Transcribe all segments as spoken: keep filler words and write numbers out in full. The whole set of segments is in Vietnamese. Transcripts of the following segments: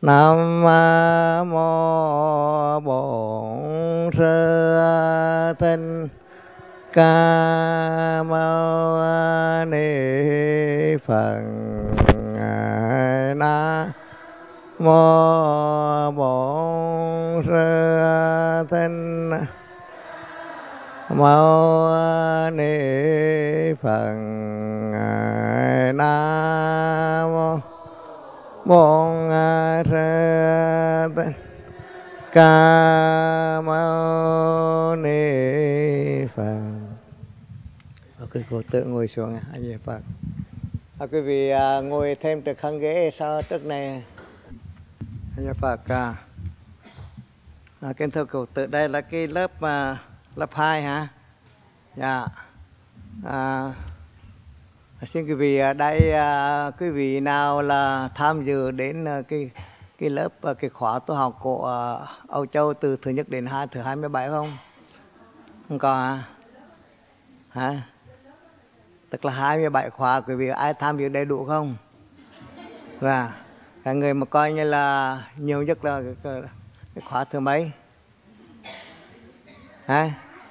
Nam mô Bổn Sư Thích Ca Mâu Ni Phật. Nam mô Bổn Sư Thích Mâu Ni Phật. Nam mô Bổn Sư Thích Ca Mâu Ni Phật. Quý cô tự ngồi xuống, anh về Phật. À, quý vị à, ngồi thêm từ khăn ghế sau trước này. Anh về Phật. À, à, kính thưa cô tự, đây là cái lớp à, lớp hai hả? Dạ. À, xin quý vị ở đây, à, quý vị nào là tham dự đến à, cái cái lớp à, cái khóa tu học của à, Âu Châu từ thứ nhất đến hai thứ hai mươi bảy không? Không có hả? Hả? Tức là hai mươi bảy khóa, quý vị ai tham dự đầy đủ không? Và cái người mà coi như là nhiều nhất là cái, cái, cái khóa thứ mấy? Hả?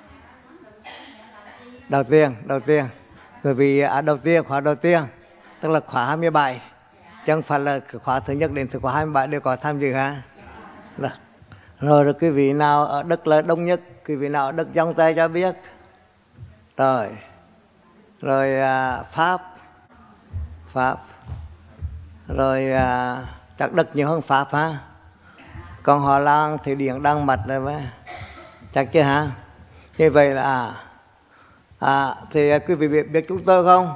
Đầu tiên, đầu tiên. Bởi vì à, đầu tiên, khóa đầu tiên, tức là khóa hai mươi bảy. Chẳng phải là khóa thứ nhất đến thứ khóa hai mươi bảy đều có tham dự hả? Rồi, rồi, rồi quý vị nào ở Đức là đông nhất, quý vị nào ở Đức giông tay cho biết. Rồi, rồi à, Pháp, Pháp, rồi à, chắc Đức nhiều hơn Pháp hả? Còn Hà Lan thì Điện Đăng Mạch rồi với, chắc chứ hả? Như vậy là à, à thì à, quý vị biết, biết chúng tôi không?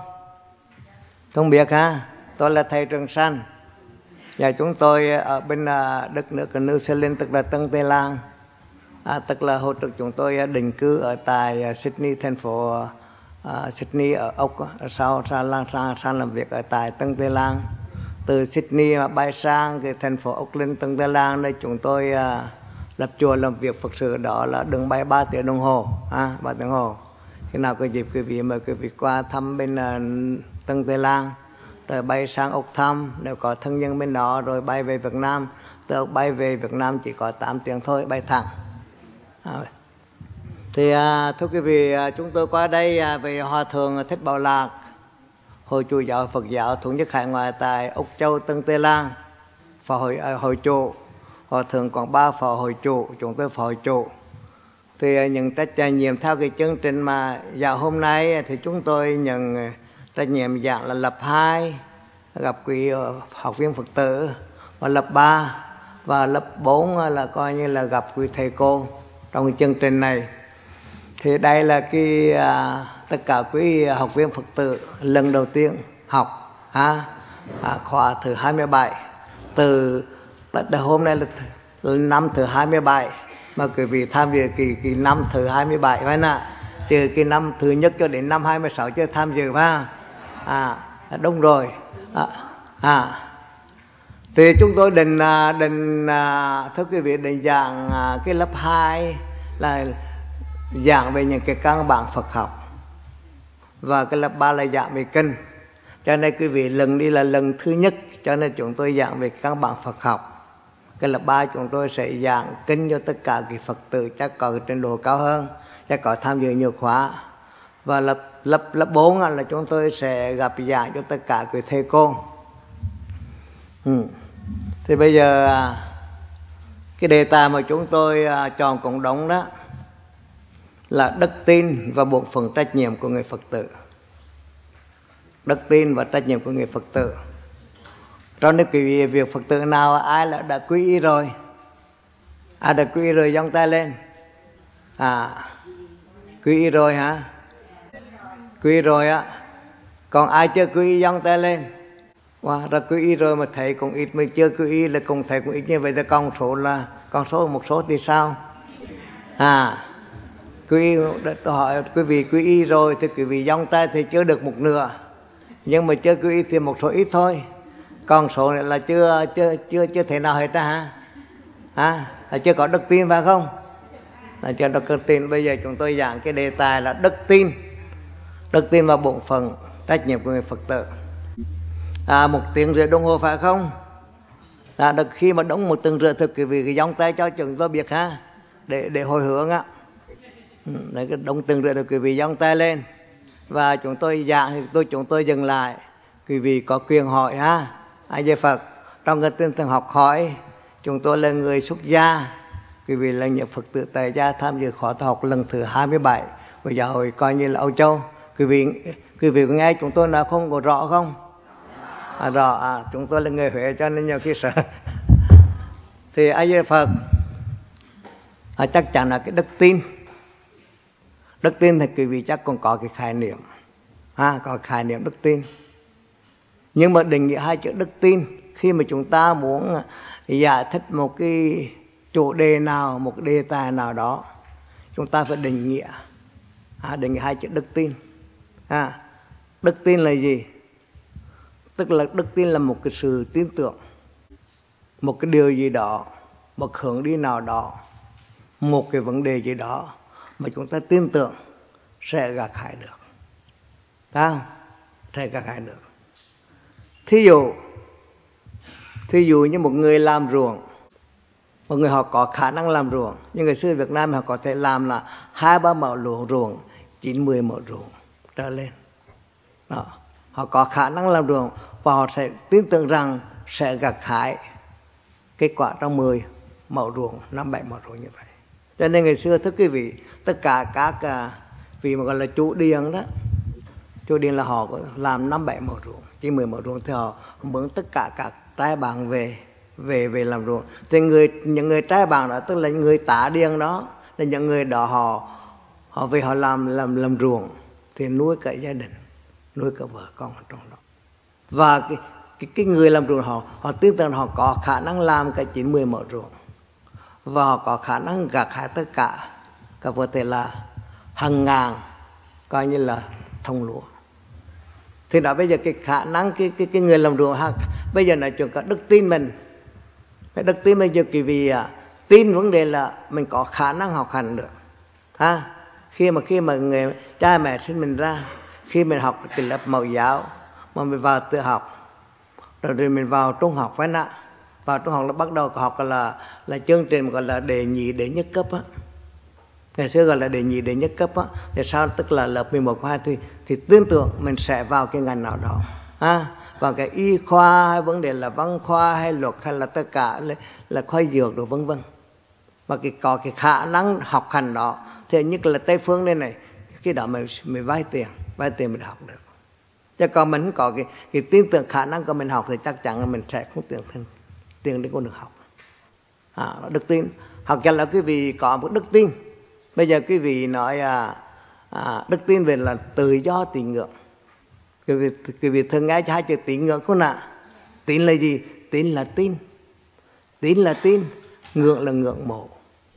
Không biết hả? Tôi là thầy Trường Sanh. Và chúng tôi ở bên à, đất nước của New Zealand, tức là Tân Tây Lan. À, tức là hồi trước chúng tôi định cư ở tại Sydney, thành phố uh, Sydney ở Úc, sau sang, sang, sang làm việc ở tại Tân Tây Lan. Từ Sydney mà bay sang cái thành phố Auckland, Tân Tây Lan, nơi chúng tôi uh, lập chùa làm việc Phật sự, đó là đường bay ba tiếng đồng hồ, à, ba tiếng đồng hồ. Khi nào có dịp quý vị mời quý vị qua thăm bên uh, Tân Tây Lan, rồi bay sang Úc thăm, nếu có thân nhân bên đó, rồi bay về Việt Nam. Từ bay về Việt Nam chỉ có tám tiếng thôi, bay thẳng. À, thì à, thưa quý vị, à, chúng tôi qua đây à, về Hòa Thượng Thích Bảo Lạc, Hội Chủ giáo Phật giáo Thống nhất Hải Ngoại tại Úc Châu, Tân Tây Lan, phó hội, à, hội chủ. Hòa Thượng còn ba phó hội chủ, chúng tôi phó hội chủ. Thì à, nhận trách nhiệm theo cái chương trình mà dạo hôm nay thì chúng tôi nhận trách nhiệm dạng là lập hai, gặp quý học viên Phật tử, và lập ba và lập bốn là coi như là gặp quý thầy cô trong cái chương trình này. Thì đây là cái à, tất cả quý học viên Phật tử lần đầu tiên học à, à, khóa thứ hai mươi bảy. Từ hôm nay là, là năm thứ hai mươi bảy mà quý vị tham dự kỳ, kỳ năm thứ hai mươi bảy phải nè, từ cái năm thứ nhất cho đến năm hai mươi sáu chưa tham dự phải. À, đúng rồi. À, à. Thì chúng tôi định định thưa quý vị định giảng cái lớp hai là giảng về những cái căn bản Phật học, và cái lớp ba là giảng về kinh. Cho nên quý vị lần đi là lần thứ nhất, cho nên chúng tôi giảng về căn bản Phật học. Cái lớp ba chúng tôi sẽ giảng kinh cho tất cả cái Phật tử chắc có cái trình độ cao hơn, chắc có tham dự nhiều khóa. Và lớp lớp lớp bốn là chúng tôi sẽ gặp giảng cho tất cả quý thầy cô. Ừ. Thì bây giờ cái đề tài mà chúng tôi chọn cộng đồng đó là đức tin và bổn phận trách nhiệm của người Phật tử. Đức tin và trách nhiệm của người Phật tử. Trong cái việc Phật tử nào ai là đã quy y rồi, ai đã quy y rồi giông tay lên. À, quy y rồi hả? Quy y rồi á. Còn ai chưa quy y giông tay lên. Wow, ra quy y rồi mà thấy cũng ít, mà chưa quy y là cũng thấy cũng ít, như vậy thì con số là con số một số thì sao? À, quý tôi hỏi quý vị quy y rồi thì quý vị giông tay thì chưa được một nửa, nhưng mà chưa quy y thì một số ít thôi. Con số này là chưa chưa chưa chưa thể nào hết ta hả? À, là chưa có đức tin phải không? Là chưa có đức tin. Bây giờ chúng tôi giảng cái đề tài là đức tin, đức tin và bổn phận trách nhiệm của người Phật tử. À, một tiếng rưỡi đồng hồ phải không? Là được khi mà đúng một tuần rưỡi thì quý vị gióng tay cho chúng tôi biết ha, để để hồi hướng á. Đấy, cái đúng tuần rưỡi thì quý vị gióng tay lên và chúng tôi giảng thì tôi chúng tôi dừng lại. Quý vị có quyền hỏi ha. A Di Phật, trong cái tinh thần học hỏi, chúng tôi là người xuất gia, quý vị là những Phật tử tại gia tham dự khóa tu học lần thứ hai mươi bảy của giáo hội coi như là Âu Châu. Quý vị quý vị có nghe chúng tôi nói không có rõ không? À, rõ à, chúng tôi là người Huế cho nên nhiều khi sợ. Thì A Di Phật, à, chắc chắn là cái đức tin. Đức tin thì quý vị chắc còn có cái khái niệm, ha, có khái niệm đức tin. Nhưng mà định nghĩa hai chữ đức tin, khi mà chúng ta muốn giải thích một cái chủ đề nào, một cái đề tài nào đó, chúng ta phải định nghĩa, à, định nghĩa hai chữ đức tin. À, đức tin là gì? Tức là đức tin là một cái sự tin tưởng, một cái điều gì đó, một hướng đi nào đó, một cái vấn đề gì đó mà chúng ta tin tưởng sẽ gặt hái được, phải không? Sẽ gặt hái được. Thí dụ, thí dụ như một người làm ruộng, một người họ có khả năng làm ruộng, nhưng người xưa Việt Nam họ có thể làm là hai ba mẫu ruộng ruộng, chín mười mẫu ruộng trở lên. Đó. Họ có khả năng làm ruộng và họ sẽ tin tưởng rằng sẽ gặt hái kết quả trong mười mẫu ruộng, năm bảy mẫu ruộng như vậy. Cho nên ngày xưa thưa quý vị, tất cả các vị mà gọi là chủ điền đó, chủ điền là họ làm năm bảy mẫu ruộng, chỉ mười mẫu ruộng thì họ mượn tất cả các trái bảng về về về làm ruộng. Thì người những người trái bảng đó tức là những người tả điền đó, là những người đó họ họ về họ làm làm làm ruộng thì nuôi cả gia đình, nuôi cả vợ con ở trong đó. Và cái cái, cái người làm ruộng họ họ tin tưởng họ có khả năng làm cái chín mười mẫu ruộng và họ có khả năng gặt hái tất cả, có có thể là hàng ngàn coi như là thùng lúa. Thì đó bây giờ cái khả năng cái cái cái người làm ruộng ha, bây giờ nói chuyện cả đức tin mình. Cái đức tin bây giờ quý vị à, tin vấn đề là mình có khả năng học hành được. Ha, khi mà khi mà người cha mẹ sinh mình ra, khi mình học cái lớp mẫu giáo mà mình vào tự học, rồi, rồi mình vào trung học phải nè, vào trung học là bắt đầu học là là chương trình gọi là đệ nhị đệ nhất cấp á. Ngày xưa gọi là đệ nhị đệ nhất cấp á, thì sau tức là lớp mười một hai thì thì tin tưởng mình sẽ vào cái ngành nào đó, ha, vào cái y khoa hay vấn đề là văn khoa hay luật hay là tất cả là, là khoa dược rồi vân vân. Và cái có cái khả năng học hành đó thì nhất là Tây phương đây này, cái đó mình mình vay tiền, vay tiền mình học được. Chứ còn mình không có cái cái tin tưởng khả năng của mình học thì chắc chắn là mình sẽ không tiền thêm tiền để con được học. À, đức tin. Hoặc cho là quý vị có một đức tin. Bây giờ quý vị nói à, à, đức tin về là tự do tín ngưỡng. Quý vị, quý vị thường nghe hai chữ tín ngưỡng không ạ? Tín là gì? Tín là tin. Tín là tin, ngưỡng là ngưỡng mộ.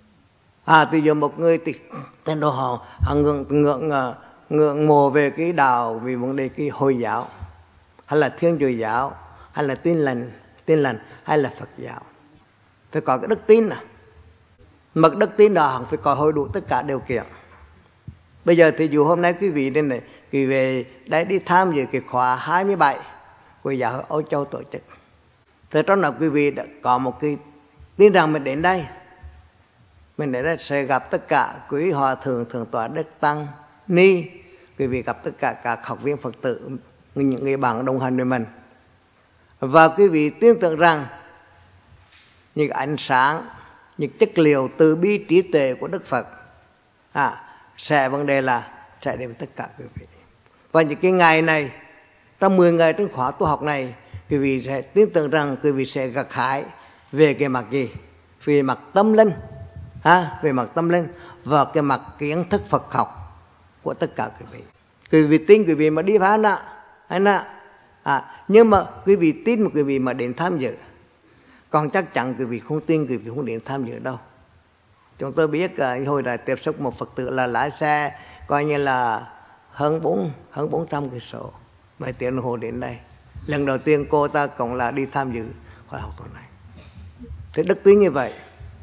À, bây giờ một người tên đồ họ, họ ngưỡng, ngưỡng, ngưỡng mộ về cái đạo, vì vấn đề cái Hồi giáo, hay là Thiên Chúa giáo, hay là tin lành, tin lành, hay là Phật giáo. Phải có cái đức tin à. Mà đức tin đó phải có hồi đủ tất cả điều kiện. Bây giờ thì dù hôm nay quý vị đến này, quý vị đã đi tham dự cái khóa hai mươi bảy của giáo hội Âu Châu tổ chức. Thì trong đó quý vị đã có một cái tin rằng mình đến đây, mình đến đây sẽ gặp tất cả quý hòa thượng, thượng tọa Đức Tăng Ni, quý vị gặp tất cả các học viên Phật tử, những người bạn đồng hành với mình. Và quý vị tin tưởng rằng những ánh sáng, những chất liệu từ bi trí tuệ của Đức Phật à, sẽ vấn đề là sẽ đến tất cả quý vị. Và những cái ngày này, trong mười ngày trong khóa tu học này, quý vị sẽ tin tưởng rằng quý vị sẽ gặt hái về cái mặt gì? Về mặt tâm linh, ha, về mặt tâm linh và cái mặt kiến thức Phật học của tất cả quý vị. Quý vị tin quý vị mà đi phá nè, hay nè, à, nhưng mà quý vị tin mà quý vị mà đến tham dự. Còn chắc chắn quý vị không tin, quý vị không đến tham dự đâu. Chúng tôi biết uh, hồi đã tiếp xúc một Phật tử là lái xe coi như là hơn bốn hơn bốn trăm cây số, mấy tiếng đồng hồ đến đây. Lần đầu tiên cô ta cũng là đi tham dự khóa học tuần này. Thế đức tin như vậy,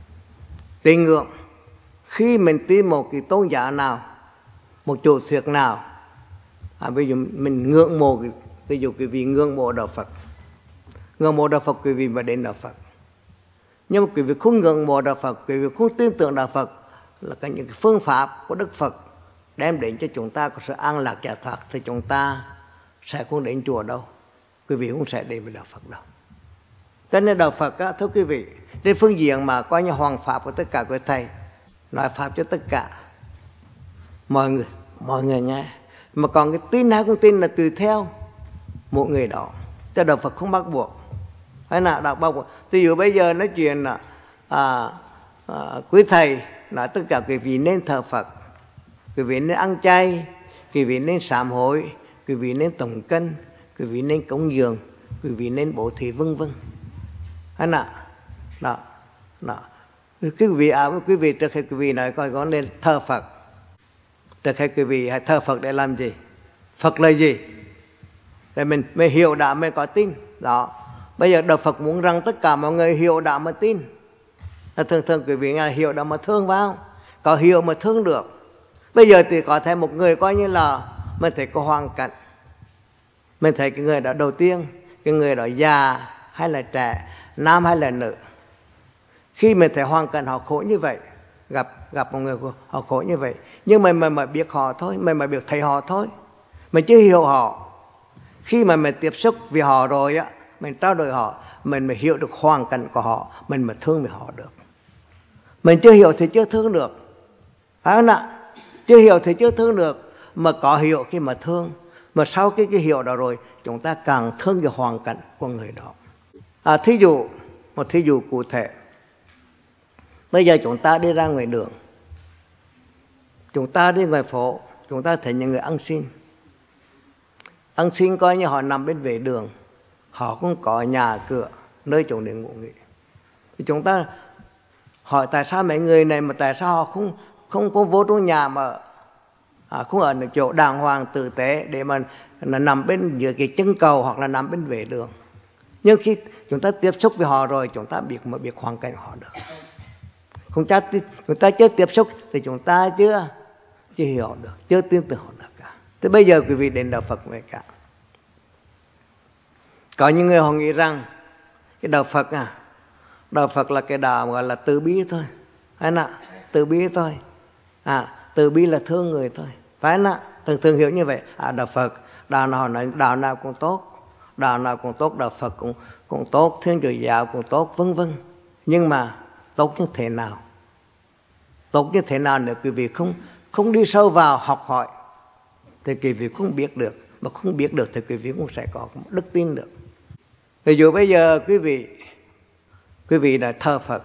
tín ngưỡng, khi mình tin một cái tôn giáo nào, một chủ thuyết nào, à, ví dụ mình ngưỡng mộ, ví dụ quý vị ngưỡng mộ đạo Phật, ngưỡng mộ đạo Phật quý vị mà đến đạo Phật. Nhưng mà quý vị không ngưỡng mộ đạo Phật, quý vị không tin tưởng đạo Phật là cái những phương pháp của Đức Phật đem đến cho chúng ta có sự an lạc giải thoát, thì chúng ta sẽ không đến chùa đâu, quý vị không sẽ đến với đạo Phật đâu. Cho nên đạo Phật á, thưa quý vị, trên phương diện mà coi như hoàng pháp của tất cả quý thầy, nói pháp cho tất cả mọi người, mọi người nghe. Mà còn cái tin hay không tin là tùy theo mỗi người đó, cho đạo Phật không bắt buộc. Hay là đạo bắt buộc. Ví dụ bây giờ nói chuyện là à, à, quý thầy nói tất cả quý vị nên thờ Phật, quý vị nên ăn chay, quý vị nên sám hối, quý vị nên tụng kinh, quý vị nên cúng dường, quý vị nên bố thí, vân vân. Hay là đó, đó. Quý vị à, quý vị trước khi quý vị nói coi có nên thờ Phật, trước khi quý vị hãy thờ Phật để làm gì? Phật là gì? Để mình mới hiểu đạo mới có tin. Đó. Bây giờ đạo Phật muốn rằng tất cả mọi người hiểu đạo mà tin. Thường thường quý vị nghe hiểu đạo mà thương vào, có hiểu mà thương được. Bây giờ thì có thể một người coi như là mình thấy có hoàn cảnh, mình thấy cái người đó đầu tiên, cái người đó già hay là trẻ, nam hay là nữ. Khi mình thấy hoàn cảnh họ khổ như vậy, gặp gặp một người họ khổ như vậy, nhưng mà mình mới biết họ thôi, mình mới biết thấy họ thôi, mình chưa hiểu họ. Khi mà mình tiếp xúc với họ rồi á, mình trao đổi họ, mình mới hiểu được hoàn cảnh của họ, mình mới thương với họ được. Mình chưa hiểu thì chưa thương được, phải không ạ? Chưa hiểu thì chưa thương được, mà có hiểu khi mà thương. Mà sau cái, cái hiểu đó rồi, chúng ta càng thương cái hoàn cảnh của người đó. À, thí dụ, một thí dụ cụ thể. Bây giờ chúng ta đi ra ngoài đường, chúng ta đi ngoài phố, chúng ta thấy những người ăn xin. Ăn xin coi như họ nằm bên vệ đường, họ không có nhà cửa, nơi chúng để ngủ nghỉ. Thì chúng ta hỏi tại sao mấy người này mà tại sao họ không không có vô trong nhà mà à, không ở một chỗ đàng hoàng tử tế để mà là nằm bên dưới cái chân cầu hoặc là nằm bên vệ đường. Nhưng khi chúng ta tiếp xúc với họ rồi, chúng ta biết mà biết hoàn cảnh họ được. Không chắc chúng ta chưa tiếp xúc thì chúng ta chưa chưa hiểu được, chưa tin tưởng họ được cả. Thế bây giờ quý vị đến đạo Phật vậy cả. Có những người họ nghĩ rằng cái đạo Phật à, đạo Phật là cái đạo gọi là từ bi thôi, phải không ạ? Từ bi thôi, à, từ bi là thương người thôi, phải không ạ? Thường thường hiểu như vậy. À, đạo Phật, đạo nào nói đạo nào cũng tốt, đạo nào cũng tốt, đạo Phật cũng cũng tốt, Thiên Chúa giáo cũng tốt, vân vân. Nhưng mà tốt như thế nào? Tốt như thế nào nếu quý vị không không đi sâu vào học hỏi thì quý vị không biết được, mà không biết được thì quý vị cũng sẽ có đức tin được. Ví dụ bây giờ quý vị quý vị đã thờ Phật,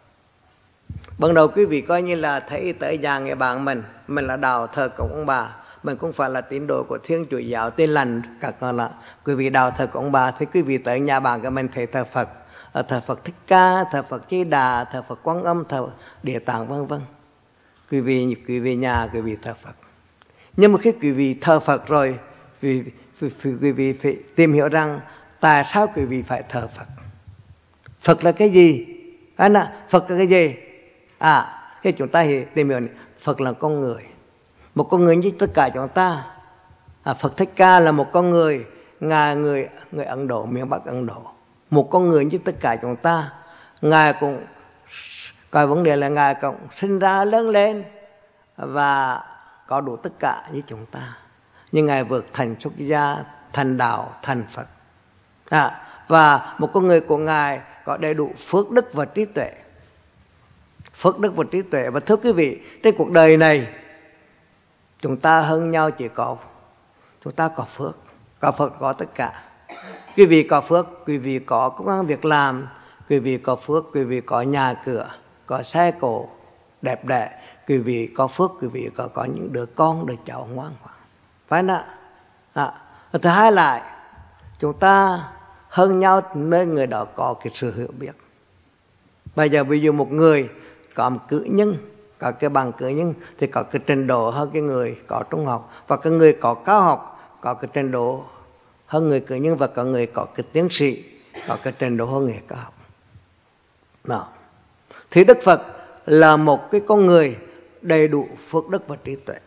ban đầu quý vị coi như là thấy tới nhà người bạn mình, mình là đạo thờ cúng ông bà, mình cũng phải là tín đồ của Thiên Chúa giáo Tin Lành, các con là quý vị đạo thờ cúng ông bà, thì quý vị tới nhà bạn của mình thấy thờ Phật, thờ Phật Thích Ca, thờ Phật Di Đà, thờ Phật Quan Âm, thờ Địa Tạng, vân vân. Quý vị quý vị nhà quý vị thờ Phật. Nhưng mà khi quý vị thờ Phật rồi, quý, quý, quý vị phải tìm hiểu rằng tại sao quý vị phải thờ Phật. Phật là cái gì? Anh ạ, Phật là cái gì? À, khi chúng ta tìm hiểu Phật là con người, một con người như tất cả chúng ta. À, Phật Thích Ca là một con người, Ngài người người Ấn Độ, miền Bắc Ấn Độ, một con người như tất cả chúng ta. Ngài cũng coi vấn đề là Ngài cũng sinh ra lớn lên và có đủ tất cả như chúng ta, nhưng Ngài vượt thành xuất gia, thành đạo, thành Phật. À, và một con người của Ngài có đầy đủ phước đức và trí tuệ. Phước đức và trí tuệ. Và thưa quý vị, trên cuộc đời này chúng ta hơn nhau chỉ có chúng ta có phước, có Phật có tất cả. Quý vị có phước, quý vị có công ăn việc làm, quý vị có phước, quý vị có nhà cửa, có xe cộ đẹp đẽ, quý vị có phước, quý vị có, có những đứa con, đứa cháu ngoan ngoãn, phải không ạ? À, thứ hai lại, chúng ta hơn nhau nơi người đó có cái sự hiểu biết. Bây giờ ví dụ một người có một cử nhân, có cái bằng cử nhân thì có cái trình độ hơn cái người có trung học, và cái người có cao học có cái trình độ hơn người cử nhân, và có người có cái tiến sĩ có cái trình độ hơn người cao học. Đó. Thì Đức Phật là một cái con người đầy đủ phước đức và trí tuệ.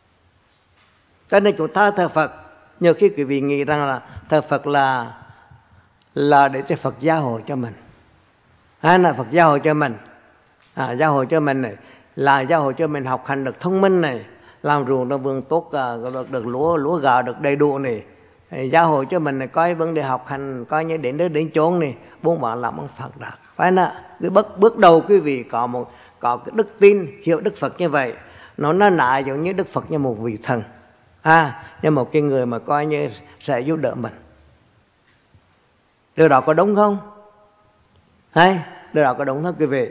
Cho nên chúng ta thờ Phật, nhiều khi quý vị nghĩ rằng là thờ Phật là là để cho Phật gia hộ cho mình. À, là Phật gia hộ cho mình, à, gia hộ cho mình này, là gia hộ cho mình học hành được thông minh này, làm ruộng được vườn tốt, được, được lúa lúa gạo được đầy đủ này, gia hộ cho mình này, coi vấn đề học hành coi như đến đến đến chốn này, buôn bán làm ăn Phật đạt. Phải nè, cái bước bước đầu quý vị có một có cái đức tin hiểu Đức Phật như vậy, nó nó lại giống như Đức Phật như một vị thần, à, như một cái người mà coi như sẽ giúp đỡ mình. Điều đó có đúng không? Hay điều đó có đúng không quý vị?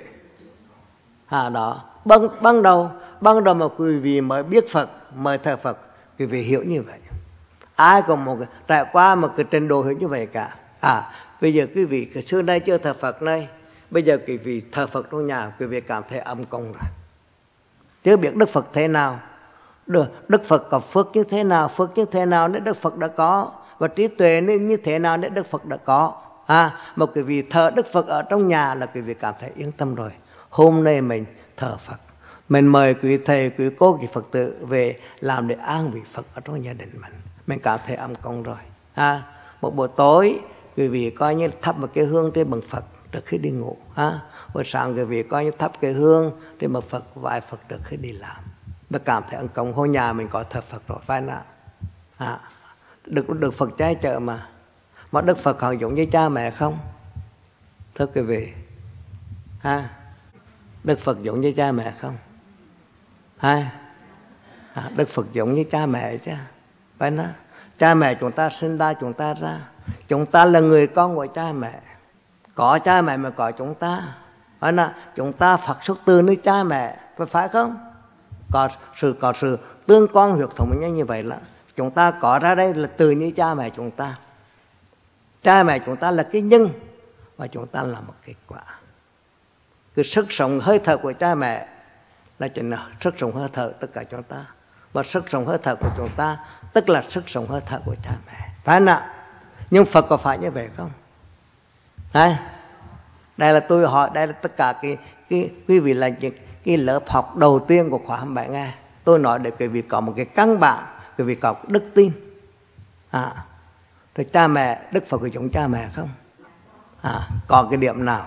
À, đó ban ban đầu ban đầu mà quý vị mới biết Phật, mới thờ Phật, quý vị hiểu như vậy. Ai có một trải qua một cái trình độ hiểu như vậy cả. À, bây giờ quý vị xưa nay chưa thờ Phật này, bây giờ quý vị thờ Phật trong nhà, quý vị cảm thấy âm công rồi. Chưa biết Đức Phật thế nào, Đức Phật có phước như thế nào, phước như thế nào nên Đức Phật đã có, và trí tuệ nên như thế nào nên Đức Phật đã có. À, mà quý vị thờ Đức Phật ở trong nhà là quý vị cảm thấy yên tâm rồi. Hôm nay mình thờ Phật, mình mời quý thầy, quý cô, quý Phật tử về làm để an vị Phật ở trong gia đình mình, mình cảm thấy âm công rồi. À, một buổi tối quý vị coi như thắp một cái hương trên bậc Phật trước khi đi ngủ. À, buổi sáng quý vị coi như thắp cái hương trên bậc Phật, vái Phật trước khi đi làm, và cảm thấy âm công. Hồi nhà mình có thờ Phật rồi, phải nào? À, được được Phật che chở mà. Mà Đức Phật họ giống như cha mẹ không? Thưa quý vị, ha, Đức Phật giống như cha mẹ không? Ha, à, Đức Phật giống như cha mẹ chứ, phải nói. Cha mẹ chúng ta sinh ra chúng ta ra, chúng ta là người con của cha mẹ. Có cha mẹ mà có chúng ta, phải nói. Chúng ta Phật xuất từ nơi cha mẹ, phải phải không? Có sự có sự tương quan huyết thống như vậy là chúng ta có ra đây là từ như cha mẹ chúng ta. Cha mẹ chúng ta là cái nhân, và chúng ta là một kết quả. Cái sức sống hơi thở của cha mẹ là chính là sức sống hơi thở tất cả chúng ta, và sức sống hơi thở của chúng ta tức là sức sống hơi thở của cha mẹ, phải không ạ? Nhưng Phật có phải như vậy không? Đây, đây là tôi hỏi, đây là tất cả cái, cái quý vị là những cái lớp học đầu tiên của khóa hai mươi bảy nghe. Tôi nói để quý vị có một cái căn bản, quý vị có đức tin. À, thì cha mẹ, Đức Phật có giống cha mẹ không? À, có cái điểm nào?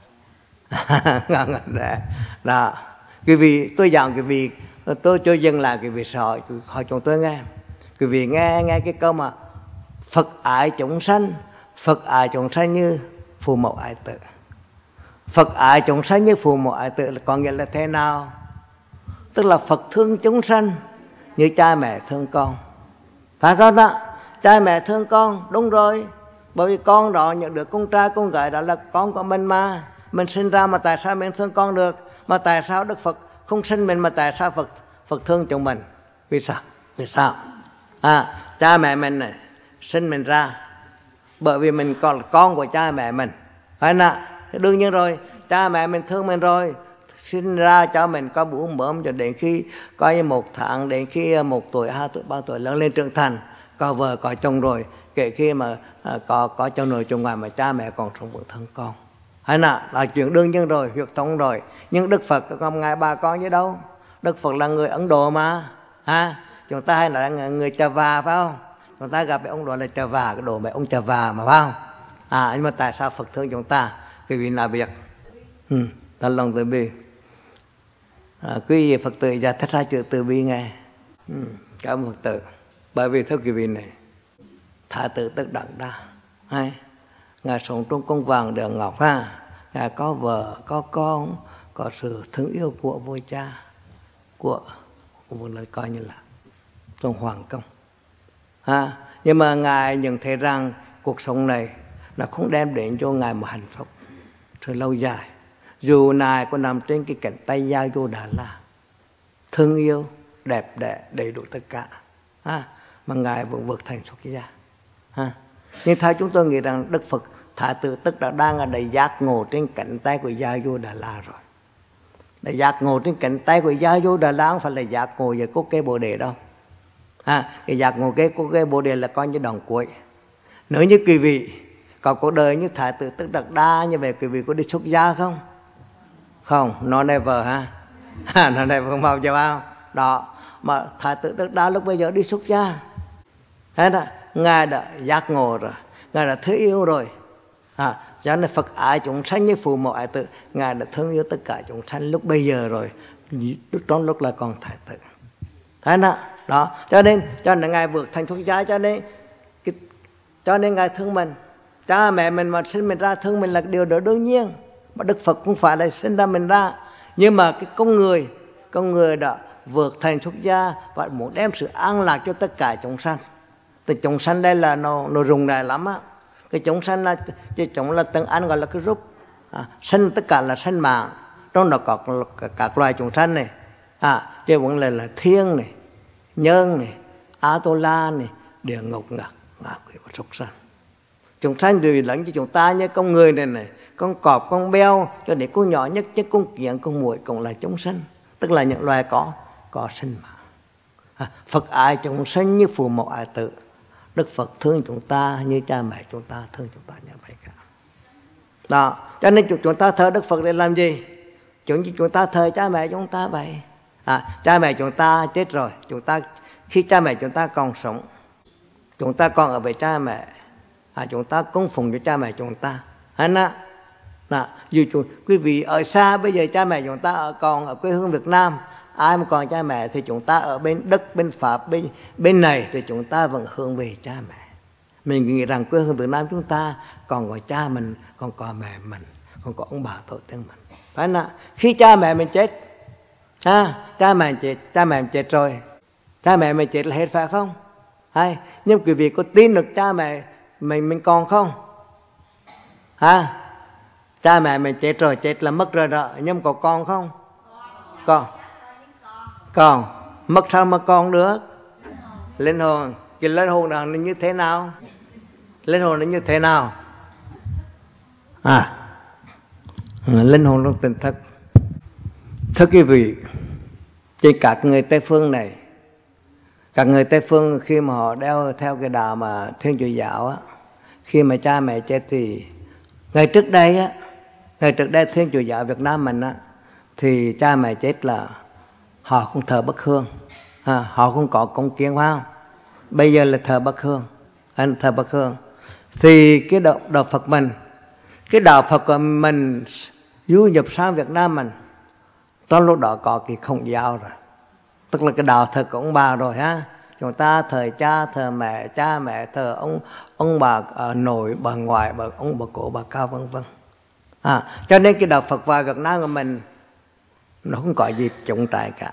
Đó, quý vị, tôi giảng quý vị, tôi cho dừng lại quý vị hỏi, hỏi chúng tôi nghe. Quý vị nghe nghe cái câu mà Phật ái chúng sanh, Phật ái chúng sanh như phụ mẫu ái tử. Phật ái chúng sanh như phụ mẫu ái tử là có nghĩa là thế nào? Tức là Phật thương chúng sanh như cha mẹ thương con, phải không đó? Cha mẹ thương con, đúng rồi. Bởi vì con đó, những đứa con trai con gái đó là con của mình mà. Mình sinh ra mà tại sao mình thương con được? Mà tại sao Đức Phật không sinh mình, mà tại sao Phật Phật thương chúng mình? Vì sao? Vì sao? À, cha mẹ mình này sinh mình ra bởi vì mình còn là con của cha mẹ mình, phải không? Đương nhiên rồi, cha mẹ mình thương mình rồi, sinh ra cho mình có bú mớm cho đến khi coi như một tháng, đến khi một tuổi, hai tuổi, ba tuổi lớn lên trưởng thành, có vợ có chồng rồi, kể khi mà à, có có chồng nội chồng ngoài mà cha mẹ còn sống vẫn thương con, hay là là chuyện đương nhiên rồi, huyết thống rồi. Nhưng Đức Phật còn ngài bà con như đâu? Đức Phật là người Ấn Độ mà, ha. Chúng ta hay là người Chà Và, phải không? Chúng ta gặp ông đó là Chà Và, cái đồ mẹ ông Chà Và mà, phải không? À, nhưng mà tại sao Phật thương chúng ta? Cái vì là việc ừ, là lòng từ bi. À, quý vị Phật tử giải thích ra chữ từ bi nghe. Ừ, cảm ơn Phật tử. Bởi vì thưa quý vị này, Thái tử tức Đặng Đa, hay ngài sống trong cung vàng đường ngọc, ha. Ngài có vợ, có con, có sự thương yêu của vua cha, của một lời coi như là trong hoàng công, ha. Nhưng mà ngài nhận thấy rằng cuộc sống này nó không đem đến cho ngài một hạnh phúc sự lâu dài, dù ngài có nằm trên cái cánh tay Gia Du Đà La, thương yêu, đẹp đẽ, đầy đủ tất cả, ha, mà ngài vẫn vượt thành xuất gia, ha. Nhưng theo chúng tôi nghĩ rằng Đức Phật Thái tử tức đã đang ở đầy giác ngộ trên cánh tay của Gia Du Đà La rồi. Để giác ngộ trên cánh tay của Gia Du Đà La không phải là giác ngộ về cốt cây Bồ Đề đâu, ha. Cái giác ngộ cái cốt cây Bồ Đề là coi như đoạn cuối. Nếu như quý vị có cuộc đời như Thái tử tức Đạt Đa như vậy, quý vị có đi xuất gia không? Không, nó never, ha. Nó never, không bao giờ, không? Đó, mà Thái tử Tức Đa lúc bây giờ đi xuất gia, thế đó, ngài đã giác ngộ rồi, ngài đã thương yêu rồi, à, cho nên Phật ái chúng sanh như phụ mẫu ái tử. Ngài đã thương yêu tất cả chúng sanh lúc bây giờ rồi, trong lúc là còn thái tử. Thấy đó, đó. Cho nên cho nên Ngài vượt thành xuất gia, cho nên cái, cho nên Ngài thương mình. Cha mẹ mình mà sinh mình ra thương mình là điều đó đương nhiên. Mà Đức Phật cũng phải là sinh ra mình ra. Nhưng mà cái con người, con người đã vượt thành xuất gia và muốn đem sự an lạc cho tất cả chúng sanh. Thì chúng sanh đây là nó nó rùng rài lắm á. Cái chúng sanh là cái chúng là tiếng Anh gọi là cái group. À, sanh tất cả là sanh mạng. Trong đó có các loài chúng sanh này. À, chứ vẫn là là thiên này, nhân này, A-tô-la này, địa ngục ngạ, ngạ quỷ và súc sanh. Chúng sanh đều lẫn cho chúng ta như con người này này, con cọp, con beo, cho đến con nhỏ nhất nhất con kiến, con muỗi cũng là chúng sanh, tức là những loài có có sinh mạng. À, Phật ái chúng sanh như phụ mẫu ái tử. Đức Phật thương chúng ta như cha mẹ chúng ta thương chúng ta như vậy cả. Đó, cho nên chúng ta thờ Đức Phật để làm gì? Chúng chúng ta thờ cha mẹ chúng ta vậy. À, cha mẹ chúng ta chết rồi, chúng ta khi cha mẹ chúng ta còn sống, chúng ta còn ở với cha mẹ, à, chúng ta cung phụng cho cha mẹ chúng ta. Hay nè, nè, dù chúng, quý vị ở xa bây giờ cha mẹ chúng ta ở, còn ở quê hương Việt Nam, ai mà còn cha mẹ thì chúng ta ở bên Đức, bên Pháp, bên bên này thì chúng ta vẫn hướng về cha mẹ. Mình nghĩ rằng quê hương Việt Nam chúng ta còn có cha mình, còn có mẹ mình, còn có ông bà tổ tiên mình. Phải nè, khi cha mẹ mình chết, à, cha mẹ chết, cha mẹ mình chết rồi, cha mẹ mình chết là hết phải không? Hay, nhưng quý vị có tin được cha mẹ mình mình còn không? À, cha mẹ mình chết rồi, chết là mất rồi đó, nhưng có con không? Còn, còn, mất sao mà còn được? Linh hồn, cái linh hồn đó nó như thế nào? Linh hồn nó như thế nào? À, linh hồn trong tỉnh thức. Thưa quý vị, trên các người Tây phương này, các người Tây phương khi mà họ đeo theo cái đạo mà Thiên Chúa giáo á, khi mà cha mẹ chết thì ngày trước đây á, ngày trước đây Thiên Chúa giáo Việt Nam mình á, thì cha mẹ chết là họ không thờ bất hương, à, họ không có cúng kiến phải không? Bây giờ là thờ bất hương, anh thờ bất hương. Thì cái đạo, đạo Phật mình, cái đạo Phật của mình du nhập sang Việt Nam mình, trong lúc đó có cái Khổng giáo rồi, tức là cái đạo thờ của ông bà rồi ha. Chúng ta thờ cha, thờ mẹ, cha mẹ thờ ông ông bà uh, nội, bà ngoại, bà ông bà cổ, bà cao vân vân. À, cho nên cái đạo Phật vào Việt Nam của mình nó không có gì trọng tại cả.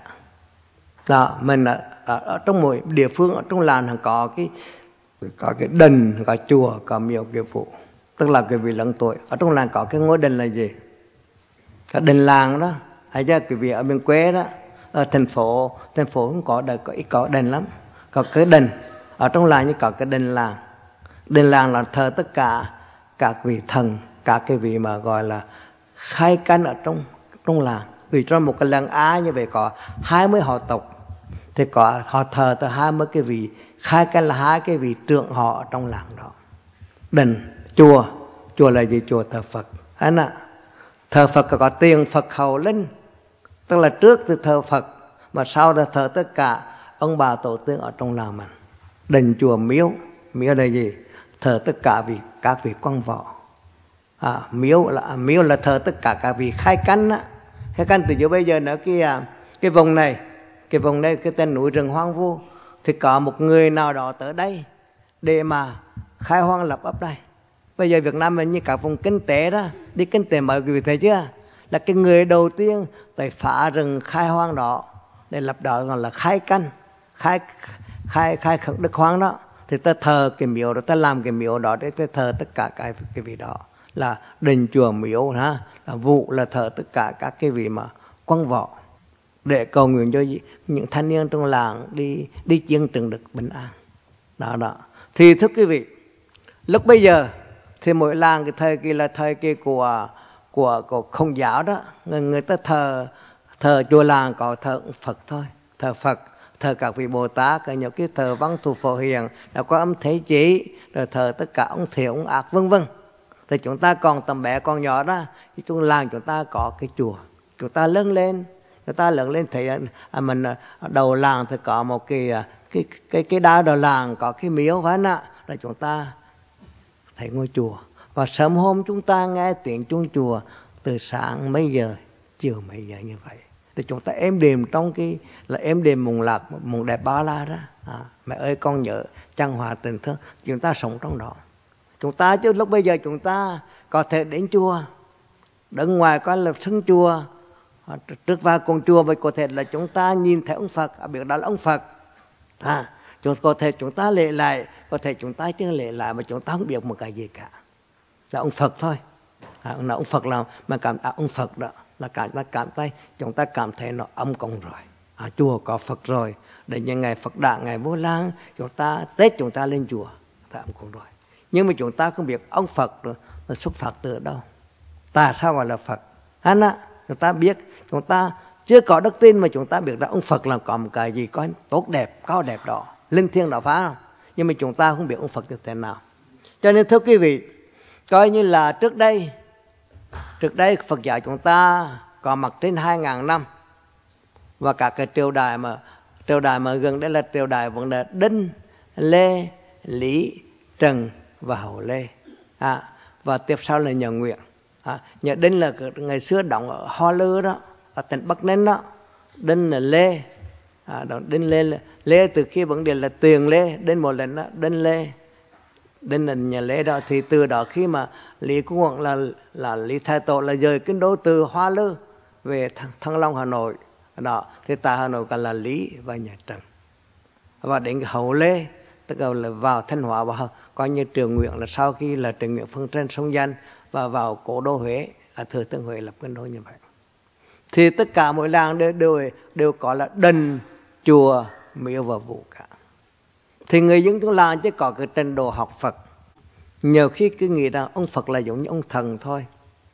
Đó, mình ở, ở, ở trong mỗi địa phương, ở trong làng có cái có cái đền, có chùa, có miếu kiều phụ, tức là cái vị lớn tuổi. Ở trong làng có cái ngôi đền là gì? Cái đền làng đó. Hay chứ quý vị ở miền quê đó, ở thành phố, thành phố không có đời, có ít có đền lắm. Có cái đền, ở trong làng như có cái đền làng. Đền làng là thờ tất cả các vị thần, các cái vị mà gọi là khai căn ở trong trong làng. Vì trong một cái làng Á như vậy có hai mươi họ tộc, thì có họ thờ từ hai mươi cái vị khai căn là hai cái vị trưởng họ trong làng đó. Đền, chùa, chùa là gì? Chùa thờ Phật. Anh ạ, thờ Phật có tiền Phật hậu linh, tức là trước thì thờ Phật mà sau là thờ tất cả ông bà tổ tiên ở trong làng mình. Đền, chùa, miếu, miếu là gì? Thờ tất cả vị các vị quan võ. À, miếu là miếu là thờ tất cả các vị khai căn á. Khai căn từ giờ bây giờ nữa cái cái vùng này, cái vùng này cái tên núi rừng hoang vu, thì có một người nào đó tới đây để mà khai hoang lập ấp đây. Bây giờ Việt Nam mình như cả vùng kinh tế đó, đi kinh tế mọi người thấy chưa? Là cái người đầu tiên tới phá rừng khai hoang đó để lập đó gọi là khai căn, khai khai khai khẩn đức hoang đó. Thì ta thờ cái miếu đó, ta làm cái miếu đó để ta thờ tất cả cái cái vị đó, là đền chùa miếu ha, là vụ là thờ tất cả các cái vị mà quan võ, để cầu nguyện cho những thanh niên trong làng đi đi chiến trường được bình an. Đó đó. Thì thưa quý vị, lúc bây giờ thì mỗi làng cái thời kỳ là thời kỳ của của của Khổng giáo đó, người người ta thờ thờ chùa làng có thờ Phật thôi, thờ Phật, thờ các vị Bồ Tát, có nhiều cái thờ Văn Thù Phổ Hiền, là có âm Thế Chí, rồi thờ tất cả ông Thiệu, ông Ác vân vân. Thì chúng ta còn tầm bé còn nhỏ đó, thì trong làng chúng ta có cái chùa, chúng ta lớn lên, chúng ta lớn lên thì à, mình đầu làng thì có một cái cái cái cái đá đầu làng có cái miếu phải nè, là chúng ta thấy ngôi chùa. Và sớm hôm chúng ta nghe tiếng chuông chùa từ sáng mấy giờ, chiều mấy giờ như vậy. Để chúng ta êm đềm trong cái là êm đềm mùng lạc, mùng đẹp ba la đó. À, mẹ ơi con nhớ chan hòa tình thương, chúng ta sống trong đó. Chúng ta chứ lúc bây giờ chúng ta có thể đến chùa, đứng ngoài coi là sân chùa, trước vào cùng chùa, và có thể là chúng ta nhìn thấy ông Phật, biết đó là ông Phật. À, chúng có thể chúng ta lễ lại, có thể chúng ta chưa lễ lại mà chúng ta không biết một cái gì cả, là ông Phật thôi. À, là ông Phật là mà cảm à, ông Phật đó là cảm ta cảm thấy chúng ta cảm thấy nó âm công rồi. À, chùa có Phật rồi, để những ngày Phật đản, ngày Vô Lan, chúng ta Tết chúng ta lên chùa ta âm công rồi. Nhưng mà chúng ta không biết ông Phật rồi, nó xuất phát từ đâu, tại sao gọi là Phật. Hắn á, chúng ta biết, chúng ta chưa có đức tin mà chúng ta biết rằng ông Phật là có một cái gì có tốt đẹp, cao đẹp đó, linh thiêng đó, phải không? Nhưng mà chúng ta không biết ông Phật như thế nào. Cho nên thưa quý vị, coi như là trước đây, trước đây Phật giáo chúng ta có mặt trên hai ngàn năm, và các cái triều đại mà triều đại mà gần đây là triều đại vẫn là Đinh, Lê, Lý, Trần và Hậu Lê. À, và tiếp sau là nhà Nguyễn. À, nhà Đinh là ngày xưa đóng ở Hoa Lư đó, ở tỉnh Bắc Ninh đó. Đinh là Lê. À, Đinh Lê là, Lê từ khi vấn đề là Tiền Lê, Đinh một lần đó, Đinh Lê. Đinh là nhà Lê đó, thì từ đó khi mà Lý Quốc Uẩn là là Lý Thái Tổ là rời kinh đô từ Hoa Lư về Thăng Long Hà Nội đó, thì tại Hà Nội còn là Lý và nhà Trần. Và đến Hậu Lê tức là vào Thanh Hóa, và coi như Triều Nguyễn là sau khi là Triều Nguyễn phân tranh sông Danh và vào cố đô Huế, ở Thừa Thiên Huế lập kinh đô như vậy. Thì tất cả mỗi làng đều đều, đều có là đền, chùa, miếu và vụ cả. Thì người dân trong làng chỉ có cái trình độ học Phật, nhiều khi cứ nghĩ rằng ông Phật là giống như ông thần thôi.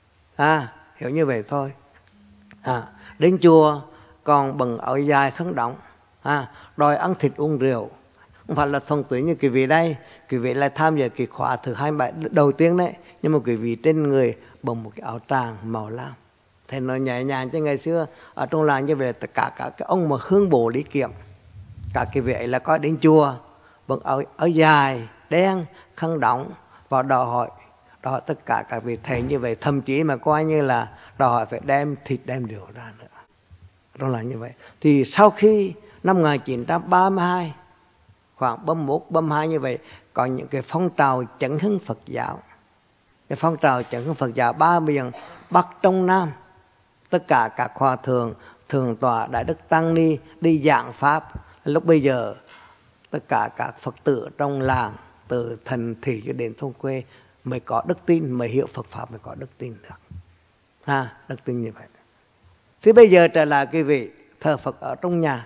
À, hiểu như vậy thôi. À, đến chùa còn bận áo dài khấn đóng, à, đòi ăn thịt uống rượu. Không phải là thuần túy như quý vị đây, quý vị lại tham gia cái khóa thứ hai mươi bảy đầu tiên đấy, nhưng mà quý vị trên người bồng một cái áo tràng màu lam. Thế nó nhẹ nhàng, chứ ngày xưa ở trong làng như vậy, tất cả các cái ông mà hương bổ lý kiệm, cả cái vị ấy là có đến chùa bận áo, áo dài đen khăn đóng, và đòi hỏi đòi hỏi tất cả các vị thầy như vậy, thậm chí mà coi như là đòi hỏi phải đem thịt đem rượu ra nữa. Đó là như vậy. Thì sau khi năm một nghìn chín trăm ba mươi hai, khoảng ba mươi mốt, ba mươi hai như vậy, có những cái phong trào chấn hưng Phật giáo. Cái phong trào chấn hưng Phật giáo ba miền Bắc Trong Nam, tất cả các hòa thượng, thượng tọa, đại đức tăng ni đi giảng pháp. Lúc bây giờ tất cả các Phật tử trong làng, từ thành thị cho đến thôn quê, mới có đức tin, mới hiểu Phật pháp, mới có đức tin được. À, đức tin như vậy. Thì bây giờ trở lại quý vị thờ Phật ở trong nhà.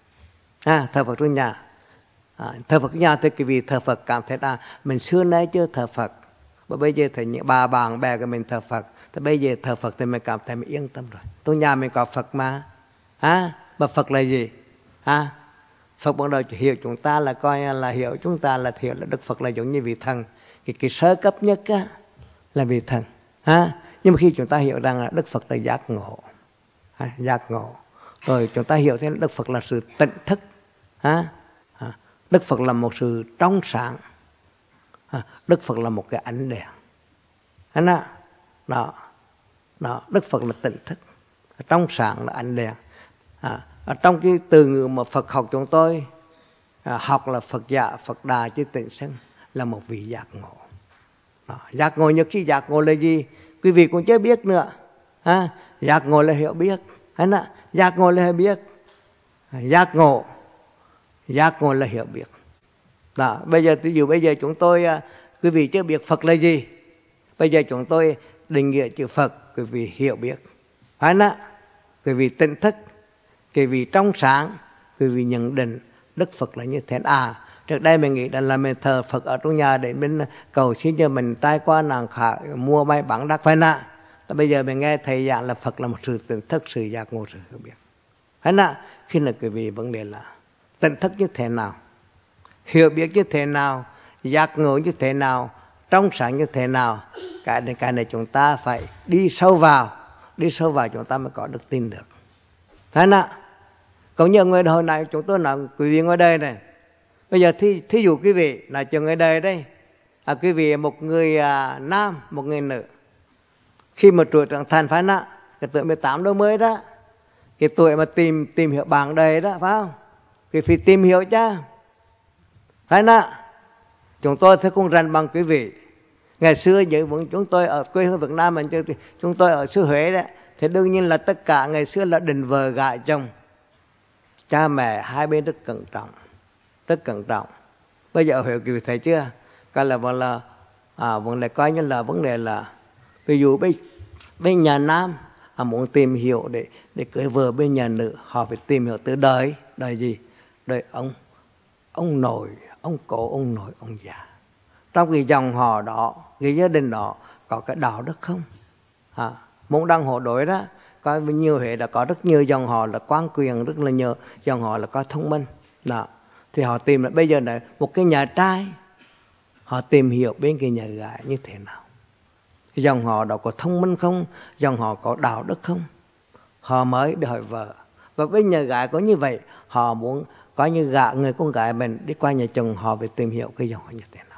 À, thờ Phật trong nhà. À, thờ Phật trong nhà thì quý vị thờ Phật cảm thấy là mình xưa nay chưa thờ Phật, và bây giờ thì những bà bạn bè của mình thờ Phật, thì bây giờ thờ Phật thì mình cảm thấy mình yên tâm rồi. Trong nhà mình có Phật mà. À, mà Phật là gì? À, Phật bắt đầu hiểu chúng ta là coi là hiểu chúng ta là hiểu là Đức Phật là giống như vị thần. Cái, cái sơ cấp nhất á, là vị thần. À, nhưng mà khi chúng ta hiểu rằng là Đức Phật là giác ngộ, à, giác ngộ, rồi chúng ta hiểu thế là Đức Phật là sự tỉnh thức. À, à, Đức Phật là một sự trong sáng. À, Đức Phật là một cái ánh đèn. À, đó, đó, đó, Đức Phật là tỉnh thức, trong sáng là ánh đèn. À, trong cái từ ngữ mà Phật học chúng tôi, à, học là Phật giả, Phật đà chứ tịnh xưng là một vị giác ngộ. Đó, giác ngộ, như khi giác ngộ là gì quý vị cũng chưa biết nữa. À, giác ngộ là hiểu biết. À, đó, giác ngộ là hiểu biết. À, giác ngộ, giác ngộ là hiểu biết. Đó, bây giờ ví dụ bây giờ chúng tôi, à, quý vị chưa biết Phật là gì, bây giờ chúng tôi định nghĩa chữ Phật, quý vị hiểu biết. Phải đó, quý vị tỉnh thức, quý vị trong sáng, quý vị nhận định Đức Phật là như thế. À, trước đây mình nghĩ là mình thờ Phật ở trong nhà để mình cầu xin cho mình tai qua nạn khả, mua may bán đắt, phải nè. Bây giờ mình nghe thầy giảng là Phật là một sự tỉnh thức, sự giác ngộ, sự hiểu biết. Phải nè, khi là quý vị vấn đề là tỉnh thức như thế nào, hiểu biết như thế nào, giác ngộ như thế nào, trong sáng như thế nào. Cái này, cái này chúng ta phải đi sâu vào, đi sâu vào chúng ta mới có đức tin được. Thế nè, còn nhiều người hồi này chúng tôi nói quý vị ngồi đây này, bây giờ thí, thí dụ quý vị là chờ ngồi đây đây, à, quý vị một người à, nam, một người nữ, khi mà tuổi trưởng thành phải nè, cái tuổi mười tám đôi mươi đó, cái tuổi mà tìm tìm hiểu bảng đời đó, phải không? Quý vị tìm hiểu chứ, phải nè. Chúng tôi sẽ không rành bằng quý vị. Ngày xưa những chúng tôi ở quê hương Việt Nam mình, chúng tôi ở xứ Huế đó, thì đương nhiên là tất cả ngày xưa là định vợ gả chồng, cha mẹ hai bên rất cẩn trọng, rất cẩn trọng. Bây giờ ở Huế quý vị thấy chưa? Cái là vấn là à, vấn đề coi như là vấn đề là ví dụ bên bên nhà nam à, muốn tìm hiểu để để cưới vợ bên nhà nữ, họ phải tìm hiểu từ đời đời gì, đời ông ông nội, ông cố, ông nội, ông già. Trong cái dòng họ đó, cái gia đình đó có cái đạo đức không? À, môn đăng hộ đối đó, có nhiều hệ đã có rất nhiều dòng họ là quan quyền, rất là nhiều dòng họ là có thông minh. Đó. Thì họ tìm là bây giờ là một cái nhà trai, họ tìm hiểu bên cái nhà gái như thế nào. Cái dòng họ đó có thông minh không? Dòng họ có đạo đức không? Họ mới đi hỏi vợ. Và bên nhà gái có như vậy, họ muốn có như gạ người con gái mình đi qua nhà chồng, họ phải tìm hiểu cái dòng họ như thế nào.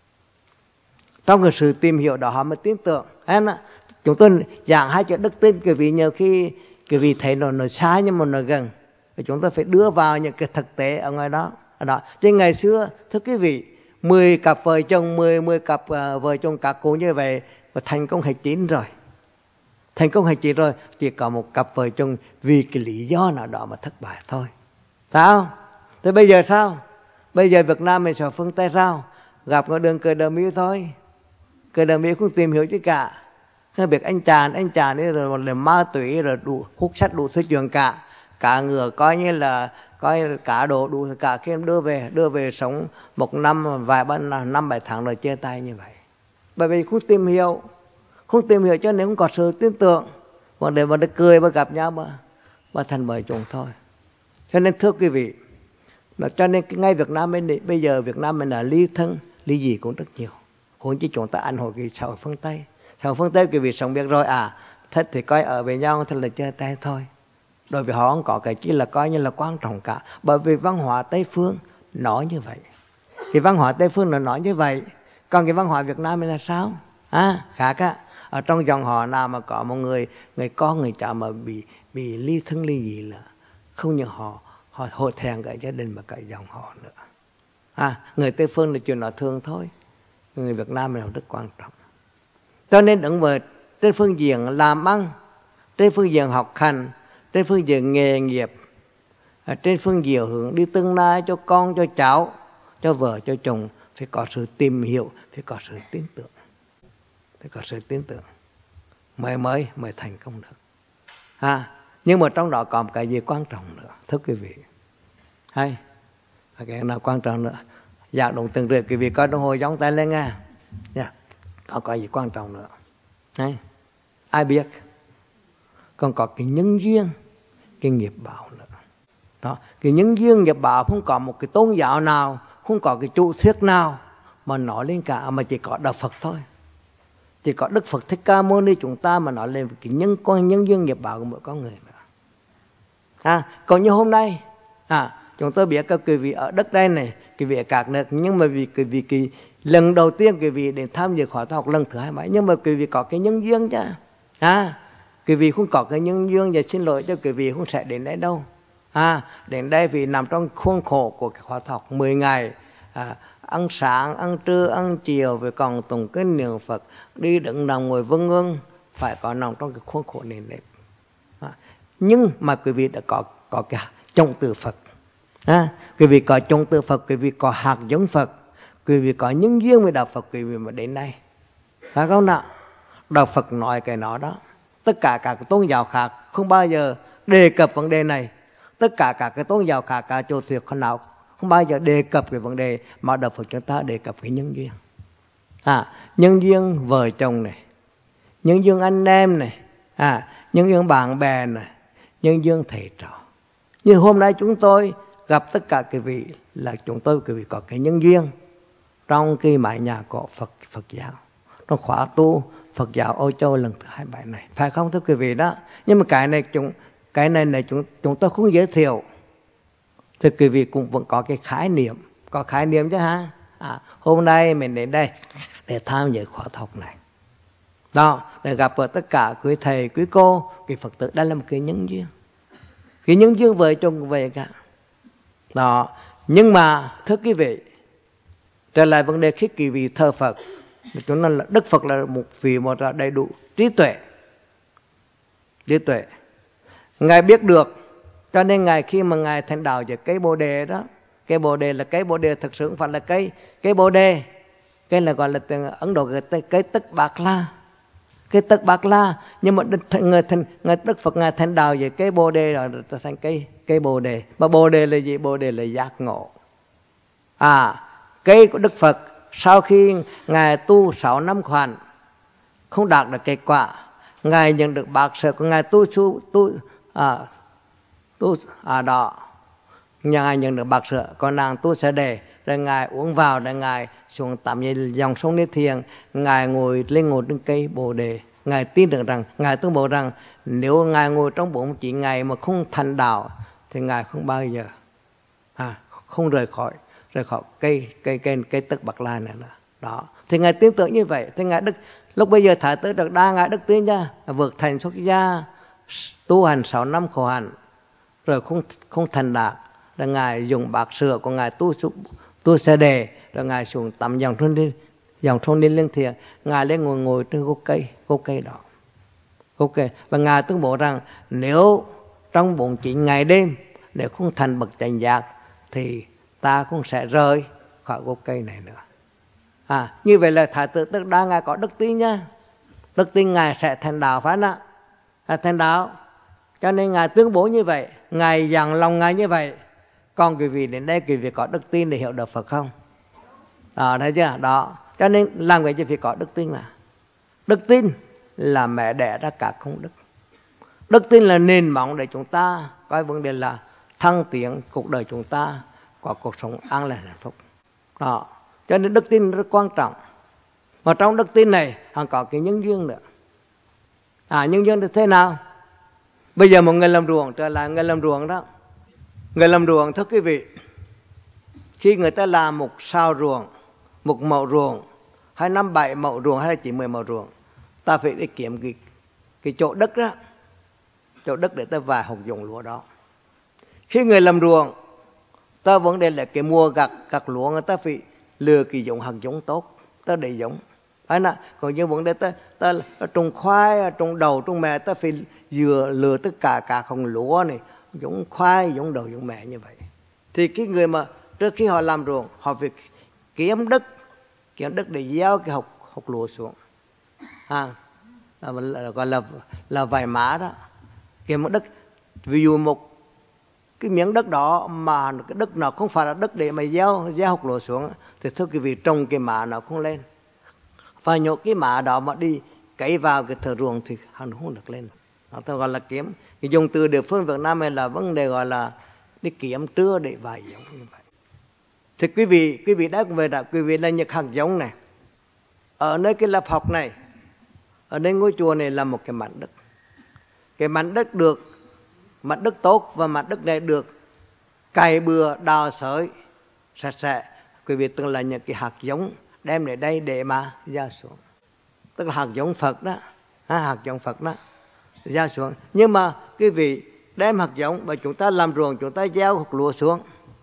Trong cái sự tìm hiểu đó họ mới tin tưởng. Chúng tôi giảng hai chữ đức tin, cái vị nhiều khi cái vị thấy nó, nó sai nhưng mà nó gần. Và chúng tôi phải đưa vào những cái thực tế ở ngoài đó. đó. Chứ ngày xưa, thưa quý vị, mười cặp vợ chồng, mười, mười cặp uh, vợ chồng các cô như vậy, và thành công hay chín rồi. Thành công hay chín rồi, chỉ có một cặp vợ chồng vì cái lý do nào đó mà thất bại thôi. Sao? Thế bây giờ sao? Bây giờ Việt Nam mình sẽ phương Tây sao? Gặp ở đường Cờ Đờ Miêu thôi. Cờ Đờ Miêu không tìm hiểu chứ cả. Cái việc anh chàng, anh chàng ấy rồi là ma túy, rồi đủ hút sách, đủ thứ chuyện cả. Cả ngựa coi như là coi cả đồ đủ cả khi em đưa về, đưa về sống một năm, vài ba năm, bảy tháng rồi chia tay như vậy. Bởi vì không tìm hiểu, không tìm hiểu cho nên không có sự tin tưởng. Mà để mà cười mà gặp nhau mà, mà thành vợ chồng thôi. Cho nên thưa quý vị, cho nên ngay Việt Nam mình bây giờ Việt Nam mình là ly thân, ly dị cũng rất nhiều. Huống chi chúng ta ăn hồi cái xã hội phương Tây. Xã hội phương Tây quý vị sống biết rồi à, thích thì coi ở với nhau, thật là chơi tay thôi. Đối với họ không có cái chỉ là coi như là quan trọng cả. Bởi vì văn hóa Tây phương nói như vậy. Thì văn hóa Tây phương nó nói như vậy. Còn cái văn hóa Việt Nam mình là sao? À, khác á. Ở trong dòng họ nào mà có một người, người con, người cháu mà bị bị ly thân ly dị là không như họ, họ hổ thẹn cả gia đình mà cả dòng họ nữa. À, người Tây phương là chuyện nói thường thôi. Người Việt Nam mình rất quan trọng. Cho nên đứng về trên phương diện làm ăn, trên phương diện học hành, trên phương diện nghề nghiệp, trên phương diện hướng đi tương lai cho con, cho cháu, cho vợ, cho chồng, phải có sự tìm hiểu, phải có sự tin tưởng. Phải có sự tin tưởng mới mới mới thành công được. À, nhưng mà trong đó có một cái gì quan trọng nữa, thưa quý vị. Hay, cái nào quan trọng nữa. Dạ đồng từng rượt quý vị coi đồng hồ giống tay lên nha. Dạ, có cái gì quan trọng nữa. Hay, ai biết. Còn có cái nhân duyên, cái nghiệp báo nữa. Đó, cái nhân duyên nghiệp báo không có một cái tôn giáo nào, không có cái chủ thuyết nào mà nói lên cả, mà chỉ có đạo Phật thôi. Chỉ có Đức Phật Thích Ca Mâu Ni chúng ta mà nói lên cái nhân con nhân duyên nghiệp báo của mỗi con người nữa. À, còn như hôm nay, à, chúng tôi biết các quý vị ở đất đây này, quý vị ở các nước, nhưng mà vì quý vị cái lần đầu tiên quý vị đến tham dự khóa học lần thứ hai mấy, nhưng mà quý vị có cái nhân duyên chứ. À, quý vị không có cái nhân duyên và xin lỗi cho quý vị không sẽ đến đây đâu. À, đến đây vì nằm trong khuôn khổ của cái khóa học mười ngày. À, ăn sáng, ăn trưa, ăn chiều, rồi còn tụng kinh niệm Phật, đi đứng nằm ngồi vân vân, phải có nằm trong cái khuôn khổ này nếp. À, nhưng mà quý vị đã có có cái trọng từ Phật. À, quý vị có trọng từ Phật, quý vị có hạt giống Phật, quý vị có nhân duyên với đạo Phật, quý vị mà đến đây. Phải không nào? Đạo Phật nói cái nó đó. Tất cả các tôn giáo khác không bao giờ đề cập vấn đề này. Tất cả các cái tôn giáo khác, cả chỗ thuyết con nào không bao giờ đề cập cái vấn đề mà đạo Phật chúng ta đề cập cái nhân duyên. À, nhân duyên vợ chồng này, nhân duyên anh em này, à, nhân duyên bạn bè này, nhân duyên thầy trò. Nhưng hôm nay chúng tôi gặp tất cả quý vị là chúng tôi quý vị có cái nhân duyên trong cái mái nhà của Phật Phật giáo, trong khóa tu Phật giáo Âu Châu lần thứ hai mươi bảy này, phải không thưa quý vị đó? Nhưng mà cái này chúng cái này này chúng chúng tôi không giới thiệu. Thì quý vị cũng vẫn có cái khái niệm, có khái niệm chứ ha. À, hôm nay mình đến đây để tham dự khóa học này. Đó, để gặp ở tất cả quý thầy, quý cô, quý Phật tử. Đây là một cái nhân duyên. Cái nhân duyên vợ chồng về cả. Đó, nhưng mà thưa quý vị, trở lại vấn đề khi quý vị thờ Phật, chúng ta là Đức Phật là một vị một là đầy đủ trí tuệ. Trí tuệ. Ngài biết được, cho nên Ngài khi mà Ngài thành đạo về cây Bồ Đề đó, cây Bồ Đề là cây Bồ Đề thực sự không phải là cây cây Bồ Đề, cây là gọi là Ấn Độ cái cây Tất Bạc La, cây Tất Bạc La, nhưng mà Đức, người, người Đức Phật Ngài thành đạo về cây Bồ Đề rồi thành cây cây Bồ Đề. Mà Bồ Đề là gì? Bồ Đề là giác ngộ. À, cây của Đức Phật sau khi Ngài tu sáu năm khoản không đạt được kết quả, Ngài nhận được bạc sữa của Ngài tu tu tu à, tu à đó, Ngài nhận được bạc sữa, còn nàng tu Sở Đề, rồi Ngài uống vào, rồi Ngài xuống tắm dòng sông Ni Thiền, Ngài ngồi lên ngồi trên cây Bồ Đề. Ngài tin được rằng, Ngài tuyên bố rằng nếu Ngài ngồi trong bốn mươi chín ngày mà không thành đạo thì Ngài không bao giờ à, không rời khỏi rời khỏi cây cây cây cây Tất Bạc La này nữa. Đó, thì Ngài tin tưởng như vậy. Thì Ngài Đức lúc bây giờ Thái tử Đạt Đa, Ngài Đức Tin nha, vượt thành xuất gia, tu hành sáu năm khổ hạnh, rồi không không thành đạt, rồi Ngài dùng bạc sữa của Ngài tu tu Sở Đề, rồi Ngài xuống tắm dòng sông đi dòng sông Ni Liên Thiền, Ngài lên ngồi ngồi trên gốc cây gốc cây đó, gốc cây, và Ngài tuyên bố rằng nếu trong bốn mươi chín ngày đêm nếu không thành bậc chánh giác thì ta cũng sẽ rời khỏi gốc cây này nữa. À, như vậy là Thái tử Tất Đa Ngài có đức tin nha, đức tin Ngài sẽ thành đạo, phải không ạ? Thành đạo, cho nên Ngài tuyên bố như vậy, Ngài dặn lòng Ngài như vậy. Còn quý vị đến đây quý vị có đức tin để hiểu được Phật không? Đó, thấy chưa? Đó, cho nên làm cái gì phải có đức tin. Là đức tin là mẹ đẻ ra cả công đức. Đức tin là nền móng để chúng ta coi vấn đề là thăng tiến cuộc đời chúng ta có cuộc sống an lành hạnh phúc. Đó, cho nên đức tin rất quan trọng. Mà trong đức tin này còn có cái nhân duyên nữa. À, nhân duyên thì thế nào? Bây giờ một người làm ruộng, trở lại người làm ruộng đó. Người làm ruộng, thưa quý vị, khi người ta làm một sao ruộng, một mẫu ruộng, hay năm bảy mẫu ruộng, hay là chỉ mười mẫu ruộng, ta phải đi kiếm cái, cái chỗ đất đó, chỗ đất để ta vào học dụng lúa đó. Khi người làm ruộng, ta vấn đề là cái mùa gặt gặt lúa, người ta phải lừa cái giống hạt giống tốt, ta để giống. Phải nè, còn như vấn đề ta, ta, ta trồng khoai, trồng đầu, trồng mè, ta phải vừa lừa tất cả cả không lúa này, giống khoai, giống đầu, giống mè như vậy. Thì cái người mà trước khi họ làm ruộng, họ phải kiếm đất, kiếm đất để gieo cái hột hột lúa xuống, à, là, gọi là là vài mã đó. Kiếm một đất, ví dụ một cái miếng đất đó mà cái đất nào không phải là đất để mà gieo gieo hột lúa xuống, thì thưa quý vị, trồng cái mã nó không lên. Và nhổ cái mã đó mà đi cấy vào cái thửa ruộng thì hắn không được lên. Đó, tôi gọi là kiếm. Cái dùng từ địa phương Việt Nam này là vấn đề gọi là đi kiếm trưa để vài giống như vậy. Thì quý vị, quý vị đã về đã quý vị là những hạt giống này. Ở nơi cái lớp học này, ở đây ngôi chùa này là một cái mảnh đất. Cái mảnh đất được, mảnh đất tốt, và mảnh đất này được cày bừa, đào sới sạch sẽ. Quý vị từng là những cái hạt giống đem đến đây để mà gieo xuống, tức là hạt giống Phật đó, hạt giống Phật đó gieo xuống. Nhưng mà quý vị đem hạt giống và chúng ta làm ruộng, chúng ta gieo hạt lúa xuống,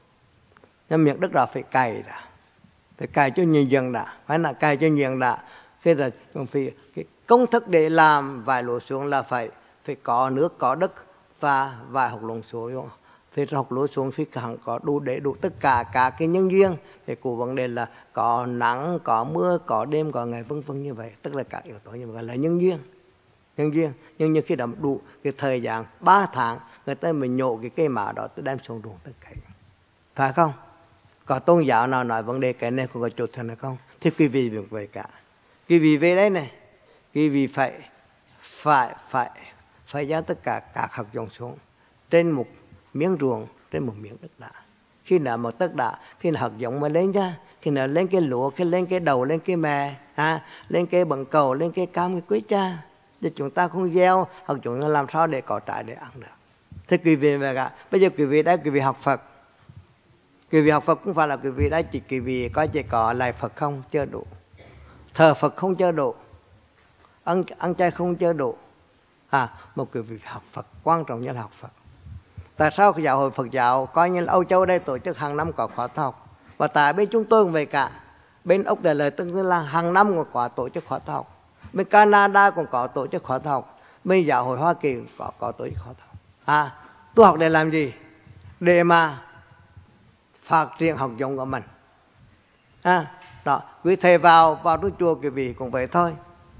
nhưng miệng đất đó phải cày đã, phải cày cho nhiều dần đã, phải là cày cho nhiều đã. Thế là phải cái công thức để làm vài lúa xuống là phải phải có nước, có đất và vài hạt lúa xuống. Thì học lúa xuống thì hẳn có đủ để đủ tất cả cả cái nhân duyên để của vấn đề là có nắng, có mưa, có đêm, có ngày, vân vân như vậy, tức là các yếu tố như vậy là nhân duyên. Nhân duyên, nhưng như khi đã đủ cái thời gian ba tháng, người ta mới nhổ cái cây mã đó, tôi đem xuống ruộng tất cả, phải không? Có tôn giáo nào nói vấn đề cái này không có chỗ thật hay không? Thì quý vị việc vậy cả. Quý vị về đây này, quý vị phải phải phải phải giao tất cả các hạt giống xuống trên một miếng ruộng, trên một miếng đất đá. Khi nào một đất đá, khi nào hạt giống mới lên ra, khi nào lên cái lúa, khi lên cái đầu, lên cái mè, à, lên cái bận cầu, lên cái cam, cái quýt cha. Thì chúng ta không gieo, hoặc chúng ta làm sao để có trái để ăn được. Thế quý vị về cả, bây giờ quý vị đã quý vị học Phật, Quý vị học Phật cũng phải là quý vị đã chỉ quý vị có chỉ có lại Phật không chưa đủ, thờ Phật không chưa đủ, ăn ăn chay không chưa đủ. À, một quý vị học Phật quan trọng nhất là học Phật. Tại sao giáo hội Phật giáo coi như là Âu Châu đây tổ chức hàng năm có khóa học, và tại bên chúng tôi cũng vậy cả. Bên Úc Đại Lợi tức là hàng năm cũng có tổ chức khóa học, bên Canada cũng có tổ chức khóa học, bên giáo hội Hoa Kỳ cũng có, có tổ chức khóa học. À, tôi học để làm gì? Để mà phát triển học giống của mình. À, đó, quý thầy vào vào trong chùa quý vị cũng vậy thôi.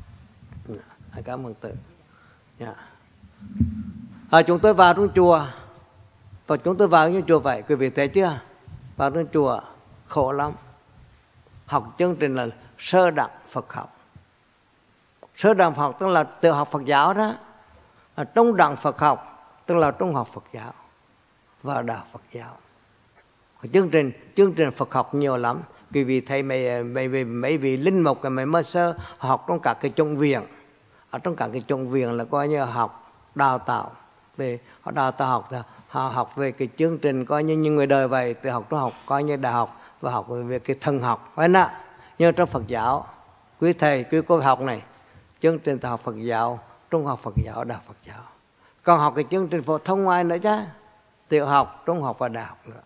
Cảm ơn tự. Yeah. À, chúng tôi vào trong chùa, và chúng tôi vào trong chùa vậy, quý vị thấy chưa? Vào trong chùa khổ lắm. Học chương trình là sơ đẳng Phật học. Sơ đẳng Phật học tức là tự học Phật giáo đó. À, trung đẳng Phật học tức là trung học Phật giáo và đạo Phật giáo. Chương trình chương trình Phật học nhiều lắm. Quý vị thấy mấy mấy mấy vị linh mục cái mấy mơ sơ học trong các cái chủng viện, ở trong các cái chủng viện là coi như học đào tạo về họ đào tạo học họ học về cái chương trình coi như những người đời vậy, từ học trung học coi như đại học, và học về cái thần học phải không? Nhưng trong Phật giáo, quý thầy quý cô học này chương trình từ học Phật giáo, trung học Phật giáo, đại học Phật giáo, còn học cái chương trình phổ thông ngoài nữa chứ, tiểu học, trung học và đại học nữa.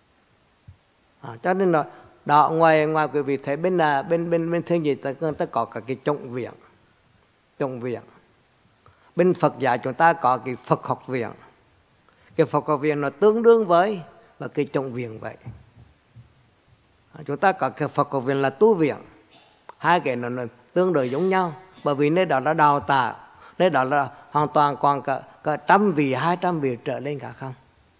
À, cho nên là đó, ngoài ngoài quý vị thấy bên là bên bên bên thương gì ta ta có cả cái chủng viện, chủng viện. Bên Phật giáo chúng ta có cái Phật học viện. Cái Phật học viện nó tương đương với và cái chủng viện vậy. À, chúng ta có cái Phật học viện là tu viện. Hai cái nó, nó tương đối giống nhau, bởi vì nơi đó là đào tạo, nơi đó là hoàn toàn còn cả, cả trăm vị, hai trăm vị trở lên cả không.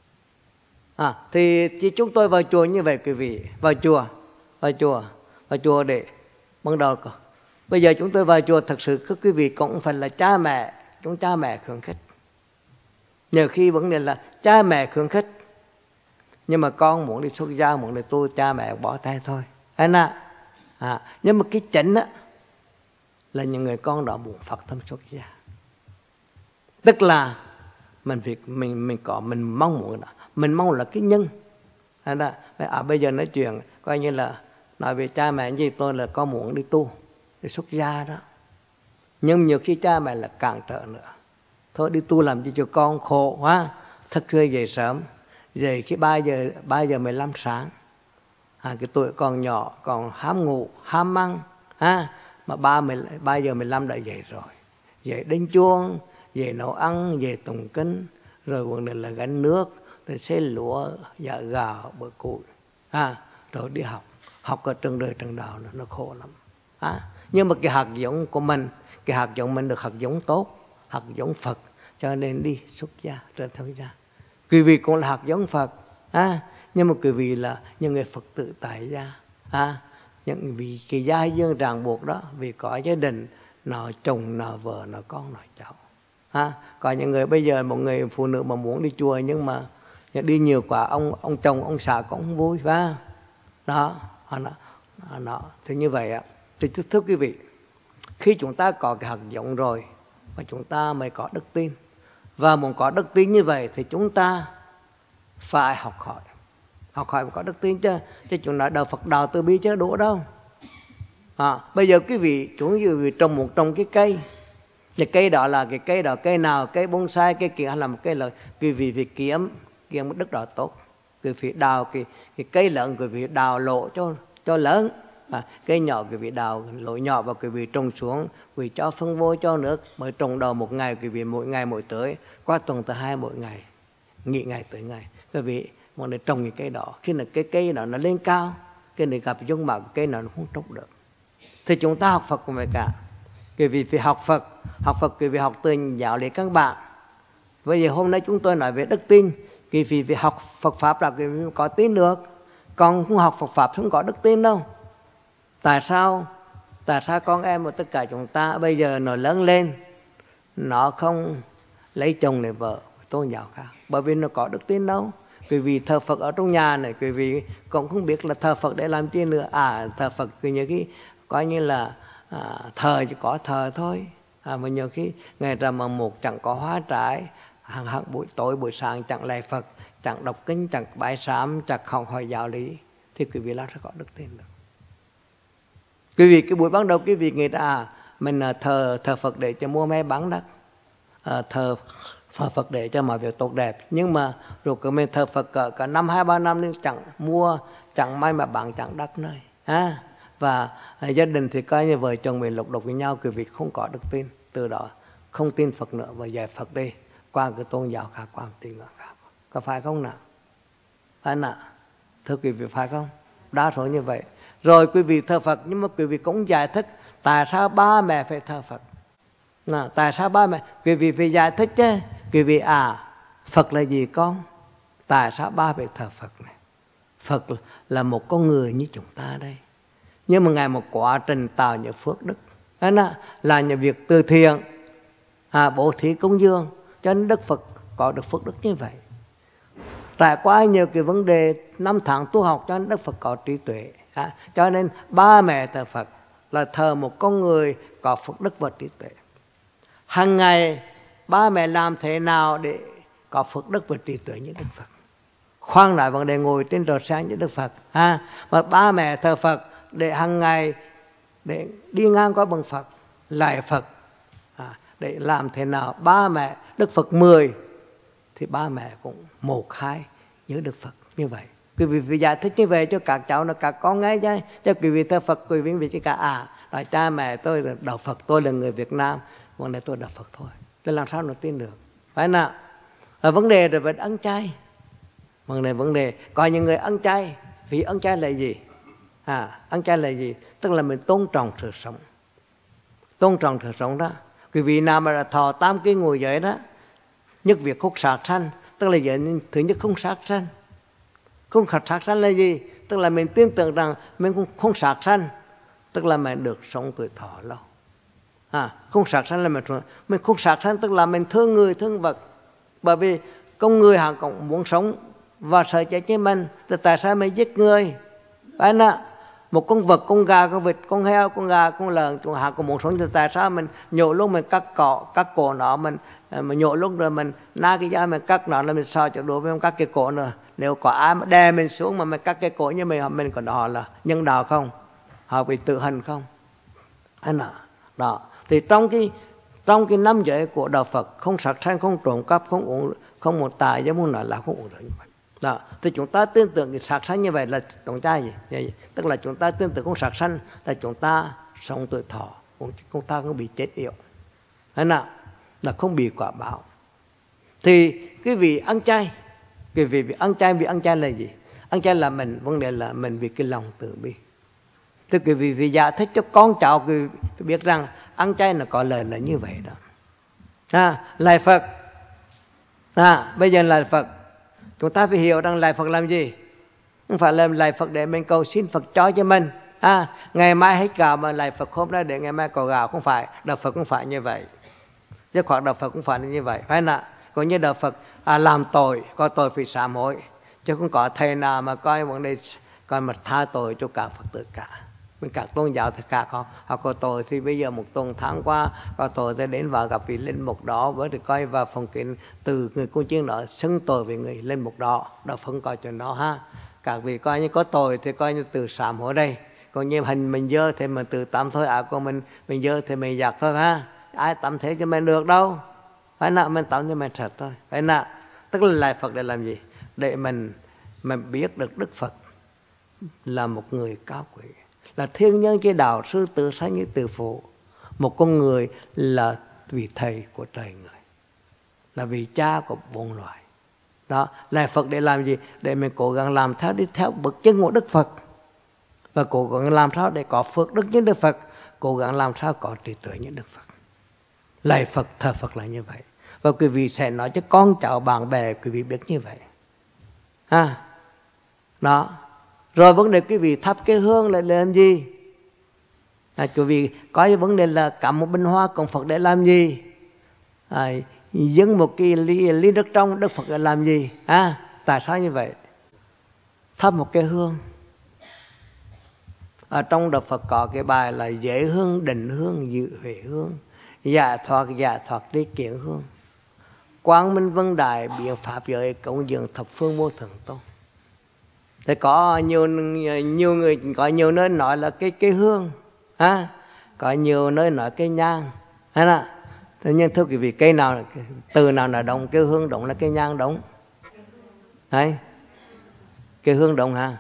À, thì chỉ chúng tôi vào chùa như vậy quý vị, vào chùa, vào chùa, vào chùa để bắt đầu. Bây giờ chúng tôi vào chùa thật sự các quý vị cũng phải là cha mẹ, chúng cha mẹ khuyến khích. Nhiều khi vấn đề là cha mẹ khuyến khích, nhưng mà con muốn đi xuất gia, muốn đi tu, cha mẹ bỏ tay thôi. Anh ạ. À, nhưng mà cái chính á là những người con đó muốn Phật tâm xuất gia. Tức là mình việc mình mình có mình mong muốn đó. Mình mong là cái nhân. À, à, bây giờ nói chuyện coi như là nói về cha mẹ gì, tôi là con muốn đi tu, đi xuất gia đó. Nhưng nhiều khi cha mẹ là cản trở nữa. Thôi đi tu làm gì cho con khổ quá. Thức khuya dậy sớm, dậy khi ba giờ ba giờ mười lăm sáng. À, cái tuổi còn nhỏ, còn ham ngủ, ham ăn. À, mà ba, ba giờ mười lăm đã dậy rồi. Dậy đánh chuông, dậy nấu ăn, dậy tụng kinh, rồi vấn đề là gánh nước, rồi xay lúa, dạ gạo, bữa củi. À, rồi đi học. Học ở trường đời trường đạo nó khổ lắm. À, nhưng mà cái hạt giống của mình, cái hạt giống mình được hạt giống tốt, hạt giống Phật, cho nên đi xuất gia, trở thành gia. Quý vị cũng là hạt giống Phật. À, nhưng mà quý vị là những người Phật tự tại gia. À, những vì cái gia dương ràng buộc đó, vì có gia đình, nó chồng, nó vợ, nó con, nó cháu. À, có những người bây giờ một người phụ nữ mà muốn đi chùa nhưng mà đi nhiều quá, ông ông chồng ông xã cũng không vui, phải không? Đó, nó, nó, thì như vậy ạ. Thì thưa quý vị, khi chúng ta có cái hạt giống rồi và chúng ta mới có đức tin, và muốn có đức tin như vậy thì chúng ta phải học hỏi, học hỏi và có đức tin chứ, chứ chúng ta đạo Phật đạo từ bi chứ đủ đâu. À, bây giờ quý vị chúng như vị trồng một trồng cái cây, cái cây đó là cái cây đó, cây nào, cây bonsai, cây kia hay là một cây là quý vị phải kiếm kiếm một đất đó tốt, quý vị đào cái cái cây lớn, quý vị đào lộ cho cho lớn. À, cây nhỏ quý vị đào lỗ nhỏ và quý vị trồng xuống, quý vị cho phân vô cho nước, mới trồng đầu một ngày, quý vị mỗi ngày mỗi tưới, qua tuần tới hai mỗi ngày, nghỉ ngày tới ngày. Quý vị muốn để trồng cái cây đó, khi là cái cây đó nó lên cao, cái này gặp giống mà cây nào nó không trồng được. Thì chúng ta học Phật cũng vậy cả. Quý vị phải học Phật, học Phật quý vị học từ giáo lý các bạn. Bây giờ hôm nay chúng tôi nói về đức tin, quý vị phải học Phật Pháp là quý vị có tin được, còn không học Phật Pháp không có đức tin đâu. Tại sao? Tại sao con em của tất cả chúng ta bây giờ nó lớn lên, nó không lấy chồng lấy vợ, tôn giáo khác, bởi vì nó có đức tin đâu. Quý vị thờ Phật ở trong nhà này, quý vị cũng không biết là thờ Phật để làm chi nữa. À, thờ Phật cứ như cái coi như là à, thờ chỉ có thờ thôi. À, mà nhiều khi ngày rằm mồng một chẳng có hóa trái, hàng hàng buổi tối buổi sáng chẳng lạy Phật, chẳng đọc kinh, chẳng bái sám, chẳng học hỏi giáo lý, thì quý vị làm sao có đức tin được. Quý vị cái buổi ban đầu quý vị nghĩ à mình thờ thờ Phật để cho mua may bán đắt, à, thờ Phật để cho mọi việc tốt đẹp, nhưng mà rồi cứ mình thờ Phật cả, cả năm hai ba năm nhưng chẳng mua, chẳng may mà bán chẳng đắt nơi, à, và à, gia đình thì coi như vợ chồng mình lục đục với nhau, quý vị không có đức tin, từ đó không tin Phật nữa và dạy Phật đi qua cái tôn giáo khác, qua tin ngưỡng khác, có phải không nào? Phải nào? Thưa quý vị, phải không? Đa số như vậy. Rồi quý vị thờ Phật, nhưng mà quý vị cũng giải thích tại sao ba mẹ phải thờ Phật. Nào, tại sao ba mẹ? Quý vị phải giải thích chứ. Quý vị à, Phật là gì con? Tại sao ba phải thờ Phật này? Phật là một con người như chúng ta đây, nhưng mà Ngài một quá trình tạo những phước đức, là những việc từ thiện, à, bố thí cúng dường, cho nên Đức Phật có được phước đức như vậy. Trải qua nhiều cái vấn đề năm tháng tu học cho nên Đức Phật có trí tuệ, à, cho nên ba mẹ thờ Phật là thờ một con người có phước đức và trí tuệ. Hàng ngày ba mẹ làm thế nào để có phước đức và trí tuệ như Đức Phật? Khoan lại vấn đề ngồi trên trò sáng như Đức Phật, à, mà ba mẹ thờ Phật để hàng ngày để đi ngang qua bằng Phật, lại Phật, à, để làm thế nào ba mẹ Đức Phật mười thì ba mẹ cũng một hai nhớ Đức Phật như vậy. Quý vị phải giải thích như vậy cho các cháu là các con nghe chứ. Cho quý vị thờ Phật, quý vị vì chỉ cả à, là cha mẹ tôi là đạo Phật, tôi là người Việt Nam, vấn đề tôi đạo Phật thôi. Tôi làm sao nó tin được? Phải nào? Ở vấn đề rồi về ăn chay. Vấn đề vấn đề có những người ăn chay, vì ăn chay là gì? À, ăn chay là gì? Tức là mình tôn trọng sự sống. Tôn trọng sự sống đó. Quý vị nào mà là thọ tam cái ngồi giới đó, nhất việc không sát sanh, tức là giới thứ nhất không sát sanh. Không sát sanh là gì? Tức là mình tin tưởng rằng mình không, không sát sanh, tức là mình được sống tuổi thọ lâu. À, không sát sanh là mình mình không sát sanh, tức là mình thương người thương vật. Bởi vì con người họ cũng muốn sống và sợ chết như mình, thì tại sao mình giết người? Phải không? Một con vật, con gà, con vịt, con heo, con gà, con lợn, chúng họ cũng muốn sống, thì tại sao mình nhổ lúc mình cắt cỏ, cắt cổ nó, mình mình nhổ lúc rồi mình na cái da mình cắt nó là mình sao cho đối với không cắt cái cổ nữa. Nếu có ai mà đè mình xuống mà mình cắt cái cổ như mình, mình còn họ là nhân đạo không? Họ bị tự hành không? Anh ạ, đó. Thì trong cái trong cái năm giới của đạo Phật, không sát sanh, không trộm cắp, không uống, không một tài, giống muốn nói là không uống rượu như vậy. Đó. Thì chúng ta tin tưởng cái sát sanh như vậy là chúng ta gì? Tức là chúng ta tin tưởng không sát sanh là chúng ta sống tuổi thọ, chúng ta không bị chết yểu. Thế nào? Là không bị quả báo. Thì cái vị ăn chay, cái vị, vị ăn chay, vì ăn chay là gì? Ăn chay là mình, vấn đề là mình vì cái lòng từ bi. Thì cái vị, vị giải thích cho con cháu cái biết rằng ăn chay là có lời là như vậy đó. À, lạy Phật. À, bây giờ lạy Phật, chúng ta phải hiểu rằng lạy Phật làm gì? Không phải là lạy Phật để mình cầu xin Phật cho cho mình. À, ngày mai hết gạo mà lạy Phật hôm nay để ngày mai có gạo, không phải. Đạo Phật cũng phải như vậy. Chứ khoảng đạo Phật cũng phải như vậy. Phải không? Còn như đạo Phật à, làm tội, có tội phải sám hối. Chứ không có thầy nào mà coi vấn đề coi mà tha tội cho cả Phật tử cả. Mình các tôn giáo thì cả họ, họ có tội thì bây giờ một tuần tháng qua có tội thì đến và gặp vị linh mục đó với thì coi và phòng kiến từ người con chiên đó xưng tội về người linh mục đó, đạo phân coi chuyện đó ha. Các vị coi như có tội thì coi như từ sám hối đây, còn như hình mình dơ thì mình từ tắm thôi, à còn mình mình dơ thì mình giặt thôi ha. Ai tắm thế cho mình được đâu, phải nè, mình tắm cho mình sạch thôi, phải nè. Tức là lại Phật để làm gì? Để mình mình biết được Đức Phật là một người cao quý, là thiên nhân chế đạo, sư tử sanh như từ phụ, một con người là vị thầy của trời người, là vị cha của bốn loài. Đó, là Phật để làm gì? Để mình cố gắng làm theo, đi theo bước chân của Đức Phật, và cố gắng làm sao để có phước đức như Đức Phật, cố gắng làm sao có trí tuệ như Đức Phật. Lạy Phật, thờ Phật là như vậy. Và quý vị sẽ nói cho con cháu bạn bè quý vị biết như vậy. À, đó. Rồi vấn đề quý vị thắp cái hương lại làm gì? À, quý vị có vấn đề là cắm một bình hoa供Phật để làm gì? À, dâng một cái ly, ly nước trong Đức Phật để làm gì? À, tại sao như vậy? Thắp một cái hương. Ở trong Đạo Phật có cái bài là dễ hương, định hương, dự huệ hương, dạ thoát, dạ thoát đi kiện hương. Quang Minh Vân Đại biện pháp giới cúng dường thập phương vô thượng tôn. Thế có nhiều nhiều người có nhiều nơi nói là cái cái hương, ha, có nhiều nơi nói cái nhang, hay là thế nhưng thưa quý vị, cây nào từ nào là động? Cái hương động là cái nhang động, đấy, cái hương động ha,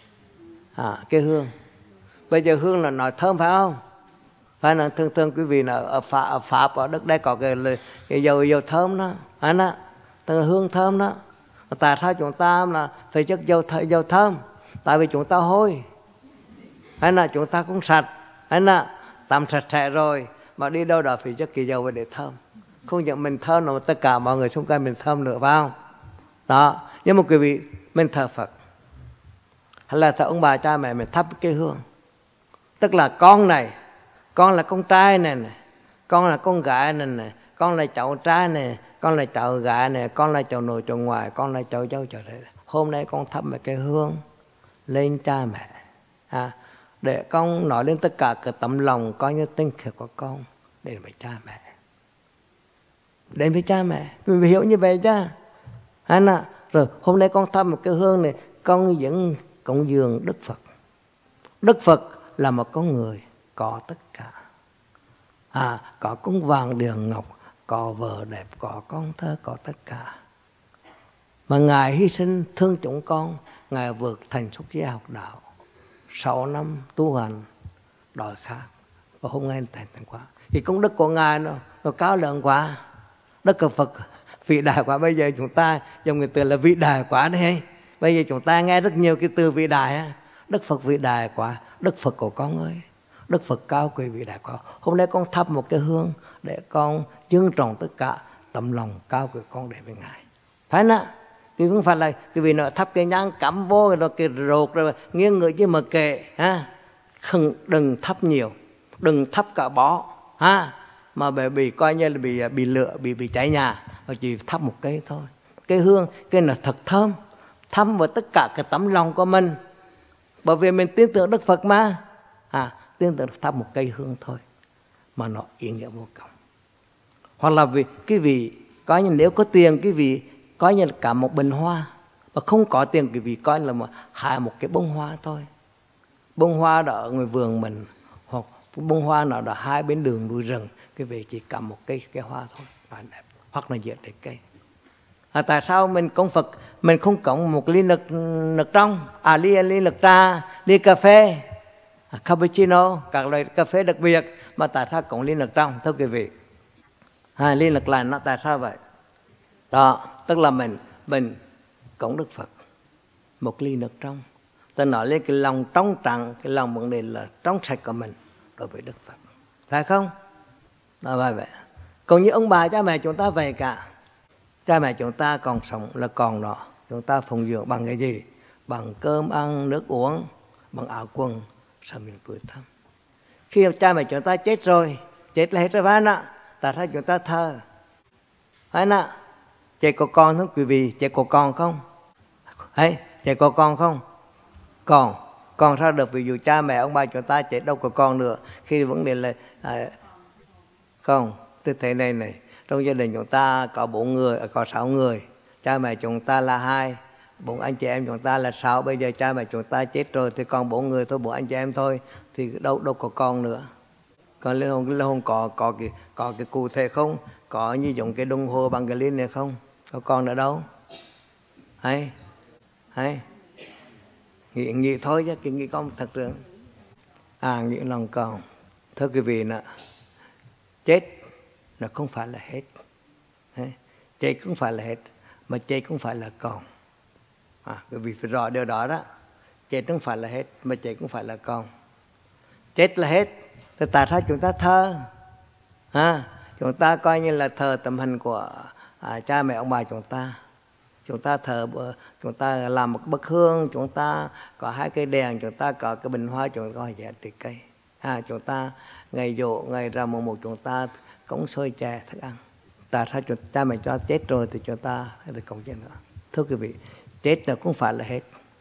à, cái hương. Bây giờ hương là nói thơm phải không? Phải là thường thường quý vị là ở Pháp, ở Pháp ở đất đây có cái, cái dầu dầu thơm đó, phải đó, tức là hương thơm đó. Tại sao chúng ta là phải chất dầu dầu thơm? Tại vì chúng ta hôi, hay là chúng ta cũng sạch, hay là tắm sạch sẽ rồi mà đi đâu đó phải chất kỳ dầu để thơm. Không những mình thơm mà tất cả mọi người xung quanh mình thơm nữa, phải không? Đó. Nhưng mà quý vị, mình thờ Phật hay là thờ ông bà cha mẹ mình thắp cái hương, tức là con này, con là con trai này, này, con là con gái này, này, con là cháu trai này, con là cháu gái này, con là cháu nội cháu ngoại, con là cháu dâu cháu rể. Hôm nay con thắp một cái hương lên cha mẹ, à, để con nói lên tất cả cái tấm lòng coi như tinh khiết của con đến với cha mẹ, đến với cha mẹ. Mình phải hiểu như vậy chứ, hay là rồi hôm nay con thắp một cái hương này, con vẫn cúng dường Đức Phật. Đức Phật là một con người có tất cả, à, có cung vàng điện ngọc, có vợ đẹp, có con thơ, có tất cả. Mà Ngài hy sinh thương chúng con, Ngài vượt thành xuất gia học đạo, sáu năm tu hành đòi khác, và hôm nay thành thành quả. Thì công đức của Ngài nó, nó cao lớn quá. Đức Phật vĩ đại quá. Bây giờ chúng ta dùng cái từ là vĩ đại quá đấy. Bây giờ chúng ta nghe rất nhiều cái từ vĩ đại. Đức Phật vĩ đại quá. Đức Phật của con ơi, Đức Phật cao quý vĩ đại quá. Hôm nay con thắp một cái hương để con dâng trọn tất cả tấm lòng cao quý con để với Ngài. Phải không? Thì không phải là cái vị nó thắp cái nhang cắm vô rồi cái rột rồi nghiêng người chứ mà kệ, ha. Không, đừng thắp nhiều, đừng thắp cả bó, ha, mà bởi vì coi như là bị bị lửa, bị bị cháy nhà, mà chỉ thắp một cây thôi. Cái hương cái là thật thơm, thấm vào tất cả cái tấm lòng của mình, bởi vì mình tin tưởng Đức Phật mà, à, tin tưởng thắp một cây hương thôi mà nó ý nghĩa vô cùng. Hoặc là vì cái vị coi như nếu có tiền, cái vị coi như là cả một bình hoa, mà không có tiền cái vị coi là một hai một cái bông hoa thôi. Bông hoa đó ở ngoài vườn mình, hoặc bông hoa nào đó hai bên đường núi rừng, cái vị chỉ cầm một cây cái hoa thôi là đẹp, hoặc là dệt để cây. À, tại sao mình cúng Phật mình không cúng một ly nước nước trong, à ly ly nước trà, ly cà phê, à, cappuccino, các loại cà phê đặc biệt, mà tại sao cúng ly nước trong? Thưa quý vị, à, ly nước lạnh nó tại sao vậy? Đó, tức là mình mình cúng Đức Phật một ly nước trong. Ta nói lên cái lòng trong trắng, cái lòng vấn đề là trong sạch của mình đối với Đức Phật, phải không? Đó vậy vậy. Còn như ông bà cha mẹ chúng ta vậy cả, cha mẹ chúng ta còn sống là còn đó, chúng ta phụng dưỡng bằng cái gì? Bằng cơm ăn, nước uống, bằng áo quần, sao mình tuổi thăm. Khi cha mẹ chúng ta chết rồi, chết là hết rồi phải không? Tại sao chúng ta thờ? Phải không? Trẻ có con không quý vị? Trẻ có con không? Hay, trẻ có con không? Còn, còn sao được? Ví dụ cha mẹ ông bà chúng ta chết đâu có con nữa. Khi vấn đề là à, không, tôi thấy này này, trong gia đình chúng ta có bốn người, có sáu người, cha mẹ chúng ta là hai, bốn anh chị em chúng ta là sáu. Bây giờ cha mẹ chúng ta chết rồi thì còn bốn người thôi, bốn anh chị em thôi, thì đâu đâu có con nữa. Còn linh hồn, linh hồn có có cái có cái cụ thể không? Có như giống cái đồng hồ bằng cái ly này không? Có con nữa đâu? Hay, hay. Nghĩ, nghĩ thôi chứ, cái nghĩ con thật sự. À, nghĩ lòng còn. Thưa quý vị nè, chết nó không phải là hết. Chết không phải là hết, mà chết không phải là còn. À, quý vị phải rõ điều đó đó. Chết không phải là hết, mà chết không phải là còn. Chết là hết. Thì tại sao chúng ta thờ? À, chúng ta coi như là thờ tấm hình của à, cha mẹ ông bà chúng ta. Chúng ta thờ, chúng ta làm một bức hương, chúng ta có hai cây đèn, chúng ta có cái bình hoa, chúng ta có giá trị cây. À, chúng ta ngày dỗ, ngày rằm mùng một chúng ta cúng xôi chè thức ăn. Tại sao chúng ta mình cho chết rồi thì chúng ta phải cúng gì nữa? Thưa quý vị, chết nó cũng phải là hết,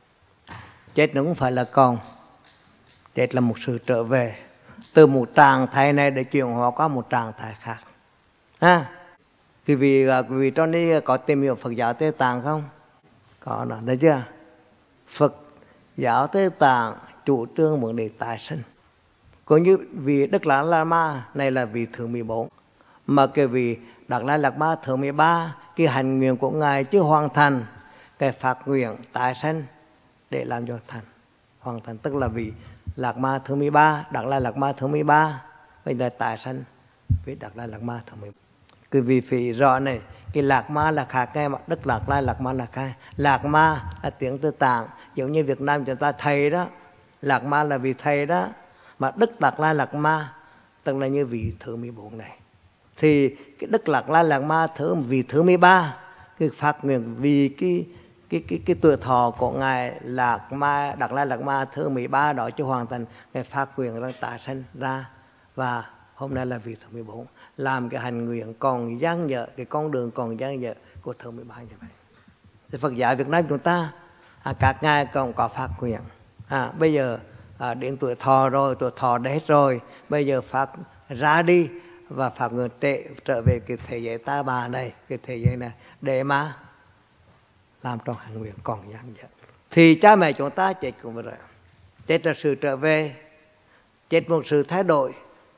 chết nó cũng phải là còn. Chết là một sự trở về từ một trạng thái này để chuyển hóa qua một trạng thái khác. À, Quý vị, quý vị trong đây có tìm hiểu Phật giáo Tây Tạng không? Có đó, thấy chưa? Phật giáo Tây Tạng chủ trương vấn đề tái sinh. Cũng như vị Đức Đạt Lai Lạt Ma này là vị thứ mười bốn. Mà cái vị Đạt Lai Lạt Ma thứ mười ba, cái hành nguyện của Ngài chưa hoàn thành, cái phát nguyện tái sinh để làm cho thành. Hoàn thành tức là vị Lạt Ma thứ mười ba, Đạt Lai Lạt Ma thứ mười ba, bây giờ tái sinh vị Đạt Lai Lạt Ma thứ mười ba. Cái vị phải rõ này, cái Lạt Ma là khác cái mà Đức Đạt Lai Lạt Ma là khác. Lạt Ma là tiếng từ Tạng, giống như Việt Nam chúng ta thầy đó, Lạt Ma là vị thầy đó, mà Đức Đạt Lai Lạt Ma tức là như vị thứ mười bốn này. Thì cái Đức Đạt Lai Lạt Ma thứ vị thứ mười ba, cái phát nguyện vì cái cái cái cái tuổi thọ của ngài Lạt Ma Đạt Lai Lạt Ma thứ mười ba đó chưa hoàn thành, ngài phát nguyện ra tái sinh ra, và hôm nay là vị thứ mười bốn, làm cái hành nguyện còn dang dở, cái con đường còn dang dở của thứ mười ba như vậy. Thì Phật giáo Việt Nam chúng ta à, các ngài còn có phát nguyện. À, bây giờ à, đến tuổi thọ rồi, tuổi thọ đã hết rồi, bây giờ phát ra đi và phát nguyện tệ trở về cái thế giới ta bà này, cái thế giới này để mà làm trong hành nguyện còn dang dở. Thì cha mẹ chúng ta chết cũng vậy rồi. Chết là sự trở về, chết một sự thay đổi.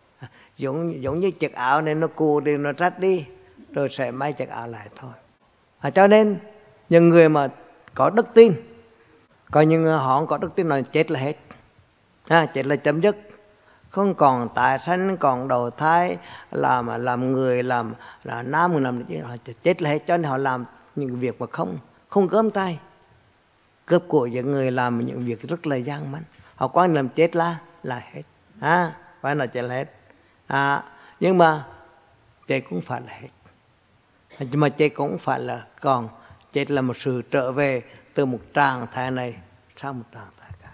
Giống, giống như chiếc áo này nó cũ thì nó rách đi, rồi sẽ may chiếc áo lại thôi. À, cho nên những người mà có đức tin, có những người họ không có đức tin là chết là hết. À, chết là chấm dứt, không còn tái sanh, còn đầu thai, làm làm người, làm là nam, làm họ chết là hết. Cho nên họ làm những việc mà không không gớm tay, cướp của những người, làm những việc rất là gian manh. Họ quan niệm chết là là hết, à, phải là chết là hết. À, nhưng mà chết cũng phải là hết, nhưng mà chết cũng phải là còn, chết là một sự trở về từ một trạng thái này sang một trạng thái khác.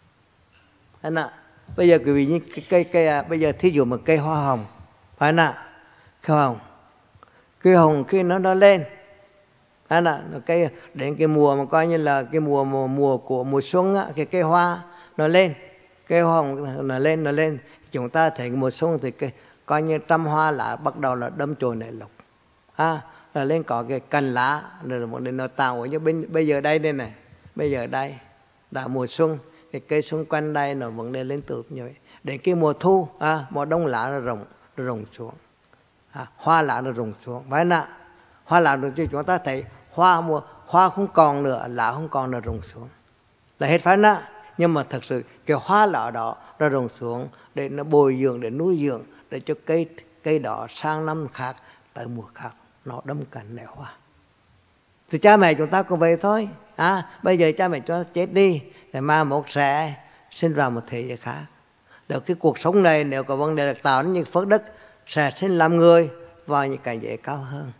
Thế nào? Bây giờ quý vị như cái cây cây bây giờ thí dụ một cây hoa hồng, phải nào? Cây hoa hồng, cây hồng khi nó nó lên, phải nào? Cây đến cái mùa mà coi như là cái mùa mùa, mùa của mùa xuân á, cái cây hoa nó lên, cây hoa hồng nó lên nó lên, chúng ta thấy mùa xuân thì cái coi như trăm hoa lá bắt đầu là đâm chồi nảy lộc, à, là lên có cái cành lá rồi một nó tạo như bên bây giờ đây đây này, bây giờ đây đã mùa xuân, cái cây xung quanh đây nó vẫn lên lên từ như vậy. Đến cái mùa thu, à, mùa đông lá nó rụng nó rụng xuống, à, hoa lá nó rụng xuống, phải nè, hoa lá rồi chúng ta thấy hoa mùa hoa không còn nữa, lá không còn, nó rụng xuống là hết, phải nè. Nhưng mà thật sự cái hoa lá đó nó rụng xuống để nó bồi dưỡng, để nuôi dưỡng, để cho cây cây đó sang năm khác tới mùa khác nó đâm cành nở hoa. Thì cha mẹ chúng ta cũng vậy thôi. À, bây giờ cha mẹ cho chết đi, để mai mốt sẽ sinh vào một thế giới khác. Để cái cuộc sống này nếu có vấn đề được tạo nên những phước đức, sẽ sinh làm người vào những cảnh giới cao hơn.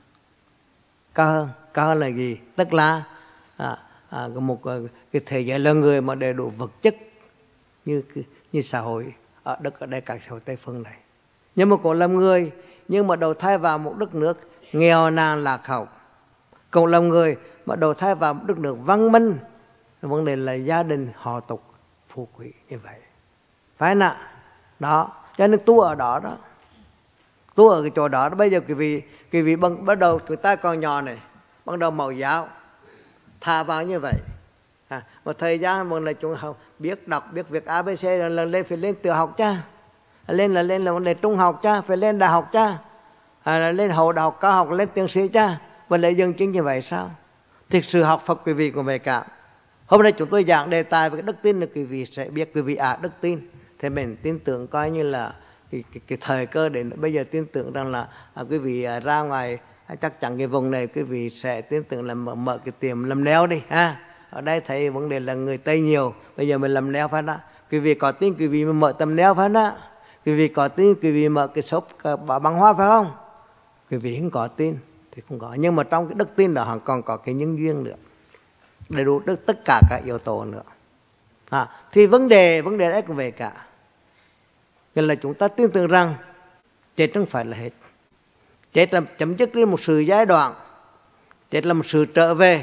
Cao hơn, cao hơn là gì? Tức là à, à, một cái thế giới là người mà đầy đủ vật chất như như xã hội ở đất ở đây, các xã hội Tây phương này. Nhưng mà cũng làm người, nhưng mà đầu thai vào một đất nước nghèo nàn lạc hậu. Cũng làm người mà đầu thai vào một đất nước văn minh, vấn đề là gia đình họ tục phú quý như vậy, phải nè. Đó, cho nên tu ở đó đó, tu ở cái chỗ đó, đó. Bây giờ quý vị quý vị bắt, bắt đầu chúng ta còn nhỏ này, bắt đầu mẫu giáo thả vào như vậy, à, một thời gian một là chúng học biết đọc biết việc a bê xê, rồi lần lên phải lên tiểu học cha, lên là lên là vấn đề trung học cha, phải lên đại học cha, à, lên hậu đại học cao học, lên tiến sĩ cha, và lại dừng chứng như vậy sao? Thực sự học Phật quý vị cũng vậy cả. Hôm nay chúng tôi giảng đề tài về cái đức tin là quý vị sẽ biết, quý vị à đức tin thì mình tin tưởng coi như là cái, cái, cái thời cơ đến bây giờ tin tưởng rằng là à, quý vị à, ra ngoài à, chắc chắn cái vùng này quý vị sẽ tin tưởng là mở, mở cái tiệm làm neo đi ha. Ở đây thấy vấn đề là người Tây nhiều, bây giờ mình làm neo phải đó. Quý vị có tin quý vị mở tầm neo phải đó. Quý vị có tin quý vị mở cái shop băng hoa phải không? Quý vị không có tin thì không có, nhưng mà trong cái đức tin đó họ còn có cái nhân duyên nữa, đầy đủ đức tất cả các yếu tố nữa, à, thì vấn đề vấn đề đấy cũng về cả. Nên là chúng ta tin tưởng rằng chết không phải là hết, chết là chấm dứt đến một sự giai đoạn, chết là một sự trở về,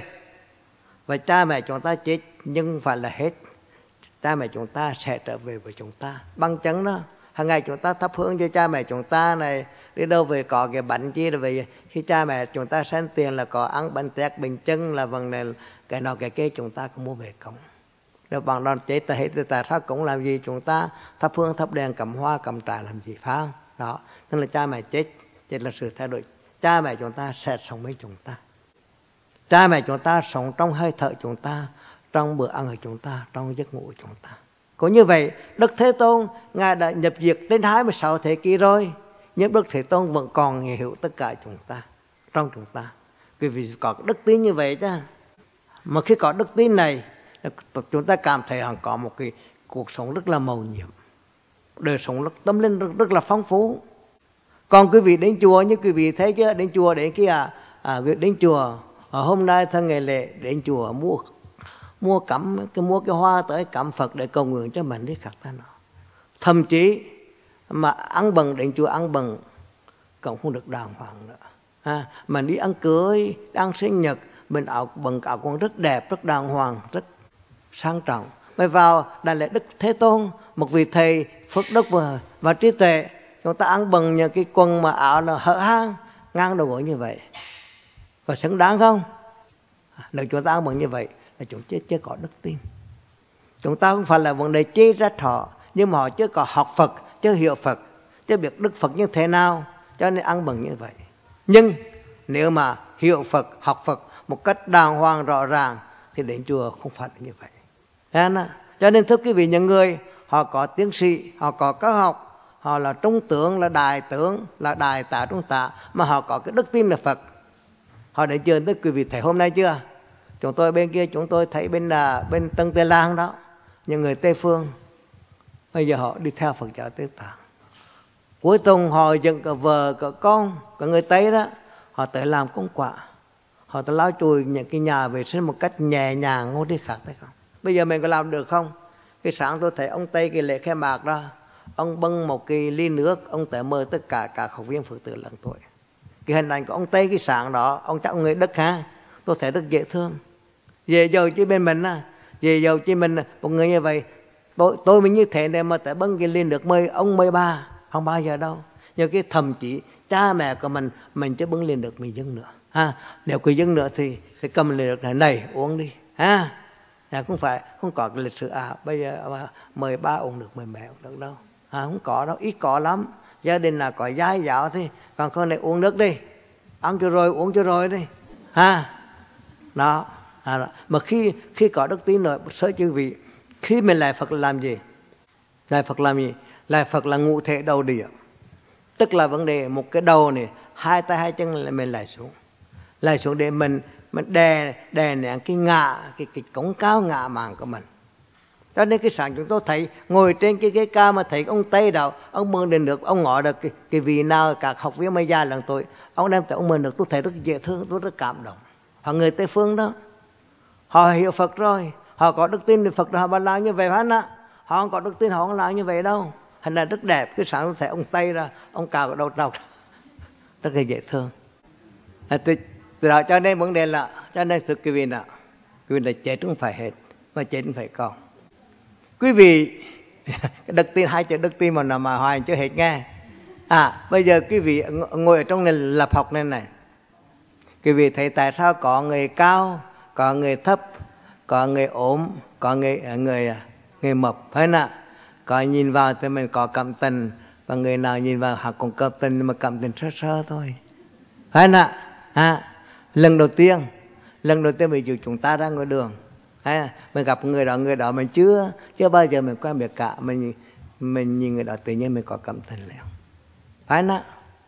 và cha mẹ chúng ta chết nhưng không phải là hết, cha mẹ chúng ta sẽ trở về với chúng ta. Bằng chứng đó, hàng ngày chúng ta thắp hương cho cha mẹ chúng ta này, đi đâu về có cái bánh chi rồi về khi cha mẹ chúng ta sanh tiền là có ăn bánh tét bình chân là vấn đề cái nào cái kia chúng ta cũng mua về cúng. Nếu bằng đoàn chế ta hết thì tại sao cũng làm gì chúng ta thắp hương thắp đèn cầm hoa cầm trà làm gì phải không? Đó, nên là cha mẹ chết, chết là sự thay đổi. Cha mẹ chúng ta sẽ sống với chúng ta. Cha mẹ chúng ta sống trong hơi thở chúng ta, trong bữa ăn của chúng ta, trong giấc ngủ của chúng ta. Có như vậy, Đức Thế Tôn Ngài đã nhập diệt đến hai mươi sáu thế kỷ rồi, nhưng Đức Thế Tôn vẫn còn hiểu tất cả chúng ta, trong chúng ta. Vì vì có đức tin như vậy chứ. Mà khi có đức tin này, chúng ta cảm thấy họ có một cái cuộc sống rất là màu nhiệm, đời sống rất, tâm linh rất, rất là phong phú. Còn quý vị đến chùa, như quý vị thấy chứ, đến chùa đến kia à, à đến chùa à, hôm nay thân ngày lễ đến chùa mua mua cắm cái mua cái hoa tới cắm Phật để cầu nguyện cho mình đi khác ta nó. Thậm chí mà ăn bần đến chùa ăn bần cũng không được đàng hoàng nữa. À, mình đi ăn cưới, ăn sinh nhật, mình áo bần áo quần rất đẹp, rất đàng hoàng, rất sang trọng. Mới vào đại lễ Đức Thế Tôn, một vị thầy phước đức và, và trí tuệ, chúng ta ăn bần những cái quần mà áo là hở hang, ngang đầu gối như vậy, có xứng đáng không? Nếu chúng ta ăn bần như vậy là chúng chưa chưa có đức tin. Chúng ta không phải là vấn đề chê trách họ, nhưng mà họ chưa có học Phật, chưa hiểu Phật, chưa biết Đức Phật như thế nào, cho nên ăn bần như vậy. Nhưng nếu mà hiểu Phật, học Phật một cách đàng hoàng rõ ràng thì đến chùa không phải như vậy. Cho nên thưa quý vị, những người họ có tiến sĩ, họ có cao học, họ là trung tướng, là đại tướng, là đại tá, trung tá, mà họ có cái đức tin là Phật, họ đến chùa. Thưa quý vị thấy hôm nay chưa, chúng tôi bên kia chúng tôi thấy bên là bên Tân Tây Lan đó, những người Tây phương bây giờ họ đi theo Phật giáo Tây Tạng. Cuối tuần họ dựng cả vợ cả con, cả người Tây đó, họ tới làm công quả, họ tới lau chùi những cái nhà vệ sinh một cách nhẹ nhàng, không đi khác thấy không? Bây giờ mình có làm được không? Cái sáng tôi thấy ông Tây cái lễ khai mạc đó, ông bưng một cái ly nước, ông tới mời tất cả các học viên Phật tử lớn tuổi. Cái hình ảnh của ông Tây cái sáng đó, ông chắc ông người Đức ha, tôi thấy rất dễ thương. Về giàu chứ bên mình á, về giàu chứ mình một người như vậy, tôi tôi mình như thế này mà tới bưng cái ly nước mời ông mời bà, không bao giờ đâu. Nhưng cái thậm chí cha mẹ của mình mình chứ bưng ly nước mình dâng nữa ha. Nếu cứ dâng nữa thì thì cầm ly nước này này uống đi ha. À, không phải không có cái lịch sử à bây giờ mà mời ba uống được, mời mẹ uống được đâu à, không có đâu, ít có lắm. Gia đình là có giai giáo thì còn con này uống nước đi, ăn cho rồi uống cho rồi đi ha. Đó à, mà khi khi có đức tin rồi sớ chư vị, khi mình lại Phật làm gì? Lại Phật làm gì? Lại Phật là ngũ thể đầu địa, tức là vấn đề một cái đầu này, hai tay hai chân là mình lại xuống, lại xuống để mình mình đè đè nén cái ngã, cái cái cống cao ngã màng của mình. Cho nên cái sáng chúng tôi thấy ngồi trên cái ghế cao mà thấy ông Tây đạo, ông mừng đến nước, ông ngỏ được cái, cái vị nào các học viên mới già lần tuổi, ông đem tới ông mừng được, tôi thấy rất dễ thương, tôi rất cảm động. Họ người Tây phương đó, họ hiểu Phật rồi, họ có đức tin về Phật rồi, họ bà làm như vậy phải không ạ? Họ không có đức tin họ không làm như vậy đâu. Hình này rất đẹp. Cái sáng tôi thấy ông Tây ra, ông cào cái đầu trọc, rất là dễ thương. À, từ, từ đó cho nên vấn đề là, cho nên thưa quý vị nào, quý vị là chết cũng phải hết, mà chết cũng phải còn. Quý vị cái đức tin, hai chữ đức tin mà nào mà hoài chưa hết nghe. À bây giờ quý vị ngồi ở trong này lập học này này, quý vị thấy tại sao có người cao, có người thấp, có người ốm, có người người người mập, phải không? Có nhìn vào thì mình có cảm tình, và người nào nhìn vào họ cũng cảm tình, nhưng mà cảm tình sơ sơ thôi, phải không? À, lần đầu tiên, lần đầu tiên ví dụ chúng ta ra ngoài đường, à, mình gặp người đó, người đó mình chưa chưa bao giờ mình quen biết cả, mình mình nhìn người đó tự nhiên mình có cảm tình liền, phải không?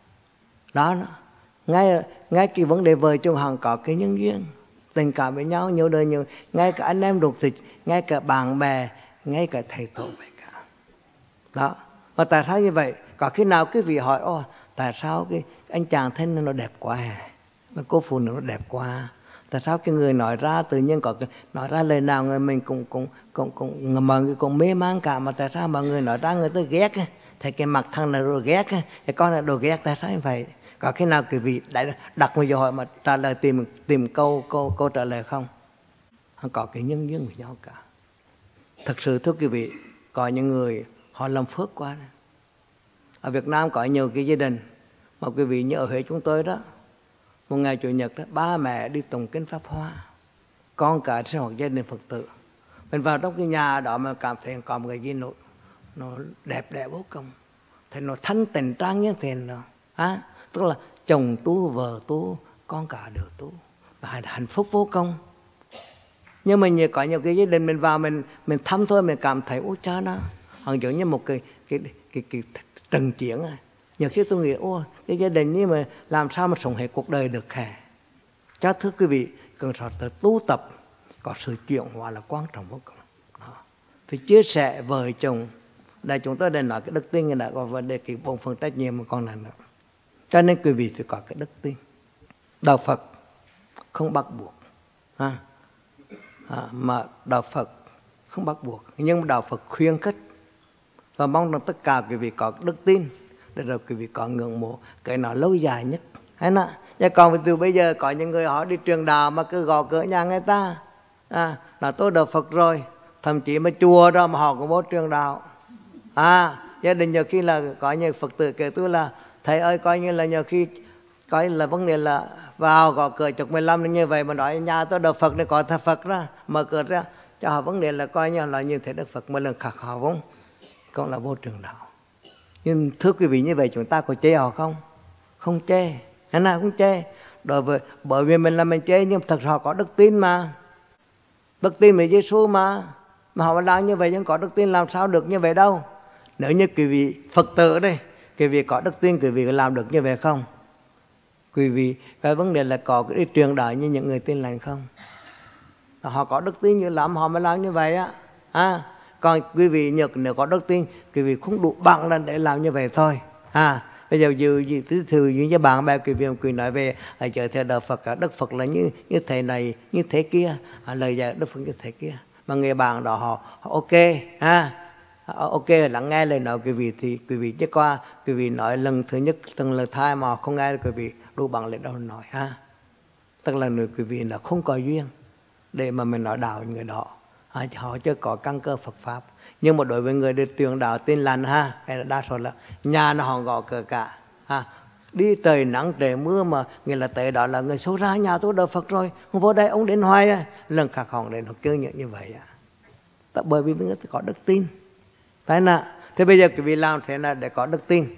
Đó, đó. ngay ngay cái vấn đề vợ chồng hàng có cái nhân duyên tình cảm với nhau nhiều đời nhiều, ngay cả anh em ruột thịt, ngay cả bạn bè, ngay cả thầy tổ vậy cả. Đó. Và tại sao như vậy? Có khi nào quý vị hỏi, ô tại sao cái anh chàng thân nó đẹp quá, mà cô phụ nữ nó đẹp quá, tại sao cái người nói ra tự nhiên có cái nói ra lời nào người mình cũng cũng cũng cũng mọi người cũng mê man cả, mà tại sao mọi người nói ra người ta ghét, thấy cái mặt thằng này rồi ghét, cái con này đồ ghét, tại sao như vậy? Có khi nào quý vị đã đặt một câu hỏi mà trả lời tìm tìm câu câu câu trả lời không? Không có cái nhân duyên của nhau cả. Thật sự thưa quý vị, có những người họ làm phước quá. Ở Việt Nam có nhiều cái gia đình Mà quý vị nhớ ở Huế chúng tôi đó, một ngày Chủ nhật đó, ba mẹ đi tụng kinh Pháp Hoa, con cả sinh hoạt gia đình Phật tử. Mình vào trong cái nhà đó mà cảm thấy có một cái gì nó, nó đẹp đẽ vô cùng, thì nó thanh tịnh trang như thế nào. À, tức là chồng tu, vợ tu, con cả đều tu, và hạnh phúc vô cùng. Nhưng mà có nhiều cái gia đình mình vào mình mình thăm thôi, mình cảm thấy ôi cha nó hẳn giống như một cái cái cái, cái, cái trận chiến. À, nhiều khi tôi nghĩ ô cái gia đình như mà làm sao mà sống hết cuộc đời được hả? Cho thưa quý vị, cần phải tự tu tập, có sự chuyển hóa là quan trọng vô cùng. Đó. Thì chia sẻ vợ chồng, đây chúng tôi đã nói cái đức tin người đã có vấn đề cái bổn phận trách nhiệm mà con này nữa. Cho nên quý vị phải có cái đức tin. Đạo Phật không bắt buộc, à, à, mà đạo Phật không bắt buộc, nhưng mà đạo Phật khuyên khích và mong rằng tất cả quý vị có đức tin để rồi quý vị có ngưỡng mộ cái nó lâu dài nhất. Hay nè, nhưng còn từ bây giờ có những người họ đi truyền đạo mà cứ gõ cửa nhà người ta, à, là tôi đạo Phật rồi, thậm chí mà chùa đó mà họ cũng vô truyền đạo. À, gia đình nhiều khi là có những Phật tử kể tôi là thầy ơi, coi như là nhiều khi coi là vấn đề là vào gõ cửa chục mười lăm như vậy mà nói nhà tôi đạo Phật này có thờ Phật ra, mở cửa ra cho họ vấn đề là coi như là như thế Đức Phật một lần khắc họ vốn cũng là vô trường đạo. Nhưng thưa quý vị, như vậy chúng ta có chê họ không? Không chê, thế nào cũng chê. Đối với bởi vì mình là mình chê, nhưng thật sự họ có đức tin mà, đức tin về Giêsu mà mà họ làm như vậy nhưng có đức tin làm sao được như vậy đâu. Nếu như quý vị Phật tử đây, quý vị có đức tin, quý vị có làm được như vậy không? Quý vị cái vấn đề là có cái truyền đạo như những người tin lành không? Họ có đức tin như lắm họ mới làm như vậy á. À, còn quý vị nhật nếu có đức tin, quý vị không đủ bằng lên để làm như vậy thôi. À, bây giờ dù gì thứ thư những cái bạn bè quý vị quý nói về ở chợ theo đạo Phật, Đức Phật là như như thế này như thế kia, à, lời dạy Đức Phật như thế kia, mà người bạn đó họ, họ ok, ha, à, ok lắng nghe lời nói quý vị thì quý vị chứ qua quý vị nói lần thứ nhất từng lần hai mà không nghe quý vị đủ bằng lên đâu nói, ha, tức là người quý vị là không có duyên để mà mình nói đạo người đó, à, họ chưa có căn cơ Phật pháp. Nhưng mà đối với người được truyền đạo tin lành, ha, hay là đa số là nhà nó họ gõ cửa cả, ha, đi trời nắng trời mưa mà người là tới đó là người số ra nhà tôi đạo Phật rồi, không vô đây ông đến hoài à. Lần khắc hỏng đến họ kêu như như vậy à. Tại bởi vì người ta có đức tin, phải nè. Thế bây giờ quý vị làm thế nào để có đức tin?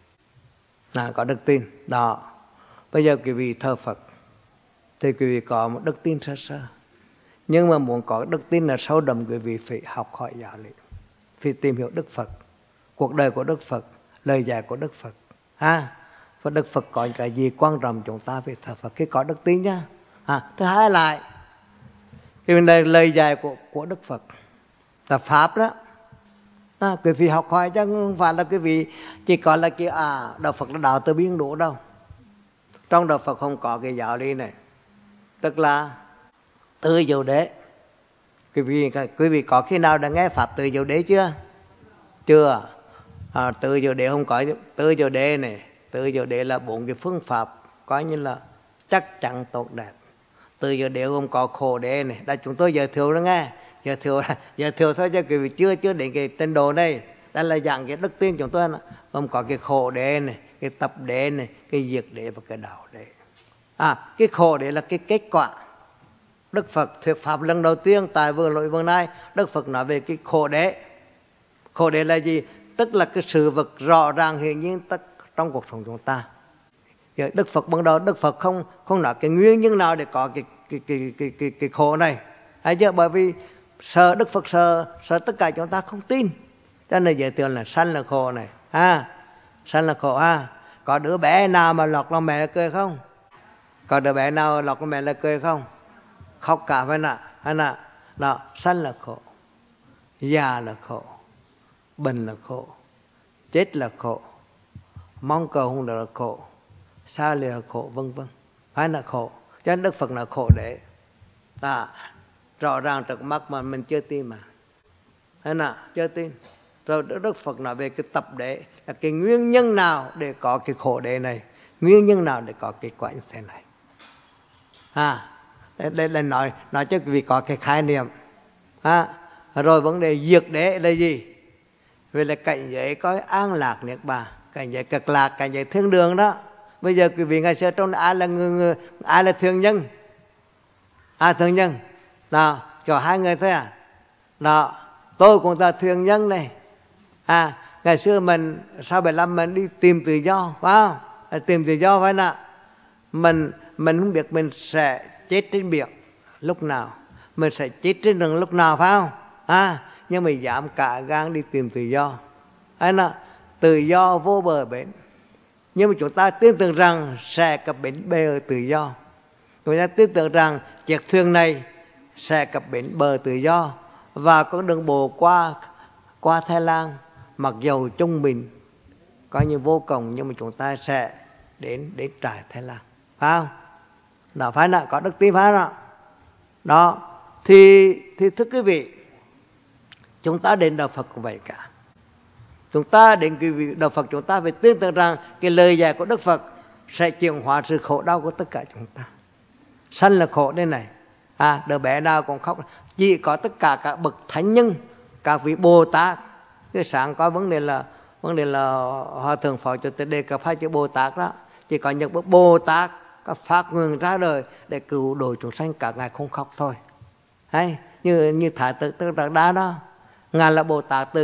Là có đức tin đó. Bây giờ quý vị thờ Phật thì quý vị có một đức tin sơ sơ, nhưng mà muốn có đức tin là sâu đậm, quý vị phải học hỏi giáo lý, phải tìm hiểu Đức Phật, cuộc đời của Đức Phật, lời dạy của Đức Phật, ha. Và Đức Phật có cái gì quan trọng chúng ta phải thờ Phật khi có đức tin nhá. À, thứ hai lại cái này lời dạy của của Đức Phật là pháp đó. À, quý vị học hỏi chứ không phải là quý vị chỉ có là kia à đạo Phật là đạo từ biên độ đâu. Trong đạo Phật không có cái giáo lý này, tức là tự diệu đế. Quý vị quý vị có khi nào đã nghe pháp tự diệu đế chưa? Chưa. À, tự diệu đế không có. Tự diệu đế này, tự diệu đế là bốn cái phương pháp coi như là chắc chắn tốt đẹp. Tự diệu đế không có khổ đế này, đã chúng tôi giới thiệu đó nghe, giới thiệu giới thiệu thôi chứ quý vị chưa chưa đến cái trình độ này. Đây là dạng cái đức tin chúng tôi, không có cái khổ đế này, cái tập đế này, cái diệt đế và cái đạo đế. À, cái khổ đế là cái kết quả. Đức Phật thuyết pháp lần đầu tiên tại Vương Lội Vương Nai, Đức Phật nói về cái khổ đế. Khổ đế là gì? Tức là cái sự vật rõ ràng hiện nhiên tất trong cuộc sống chúng ta. Đức Phật ban đầu Đức Phật không không nói cái nguyên nhân nào để có cái cái cái cái cái, cái khổ này. Hay chưa? Bởi vì sợ Đức Phật sợ sợ tất cả chúng ta không tin, cho nên giới thiệu là sanh là khổ này, ha, sanh là khổ, ha. Có đứa bé nào mà lọt lòng mẹ là cười không? Có đứa bé nào lọt lòng mẹ là cười không? Khóc cả phải nè, hay nè. Đó, sanh là khổ, già là khổ, bệnh là khổ, chết là khổ, mong cầu không được là khổ, xa lìa là khổ, vân vân, phải là khổ. Cho nên Đức Phật là khổ đế. À, rõ ràng trước mắt mà mình chưa tin mà, hay nè, chưa tin. Rồi Đức Phật nói về cái tập đế là cái nguyên nhân nào để có cái khổ đế này, nguyên nhân nào để có cái quả như thế này. À, đây là nói nói cho quý vị có cái khái niệm. À, rồi vấn đề diệt đế là gì? Vì là cảnh giới có an lạc niết bàn, cảnh giới cực lạc, cảnh giới thiên đường đó. Bây giờ quý vị ngày xưa trong ai là người, người ai là thương nhân? Ai thương nhân? Đó, có hai người thôi à? Đó, tôi cũng là thương nhân này. À, ngày xưa mình sau bảy lăm mình đi tìm tự do, phải không? Tìm tự do phải không? Mình mình không biết mình sẽ chết trên biển lúc nào, mình sẽ chết trên rừng lúc nào, phải không? À, nhưng mà dám cả gan đi tìm tự do. Hay là tự do vô bờ bến. Nhưng mà chúng ta tin tưởng rằng sẽ cập bến bờ tự do. Chúng ta tin tưởng rằng chiếc thuyền này sẽ cập bến bờ tự do, và con đường bộ qua qua Thái Lan mặc dầu trung bình coi như vô cùng, nhưng mà chúng ta sẽ đến đến trại Thái Lan, phải không? Đó, phải là có đức tin, phải không? Đó thì thì thưa quý vị, chúng ta đến đạo Phật cũng vậy cả. Chúng ta đến cái vị đạo Phật, chúng ta phải tin tưởng rằng cái lời dạy của Đức Phật sẽ chuyển hóa sự khổ đau của tất cả chúng ta. Sanh là khổ đây này, à, đứa bé nào cũng khóc. Chỉ có tất cả các bậc thánh nhân, các vị Bồ Tát. Cái sáng có vấn đề là vấn đề là Hòa Thượng Phó Chủ tịch đề cập hai chữ Bồ Tát đó. Chỉ có những bậc Bồ Tát có phát nguyện ra đời để cứu độ chúng sanh, cả ngài không khóc thôi. Hay như như Thái tử Tất Đạt Đa đó, ngài là Bồ Tát từ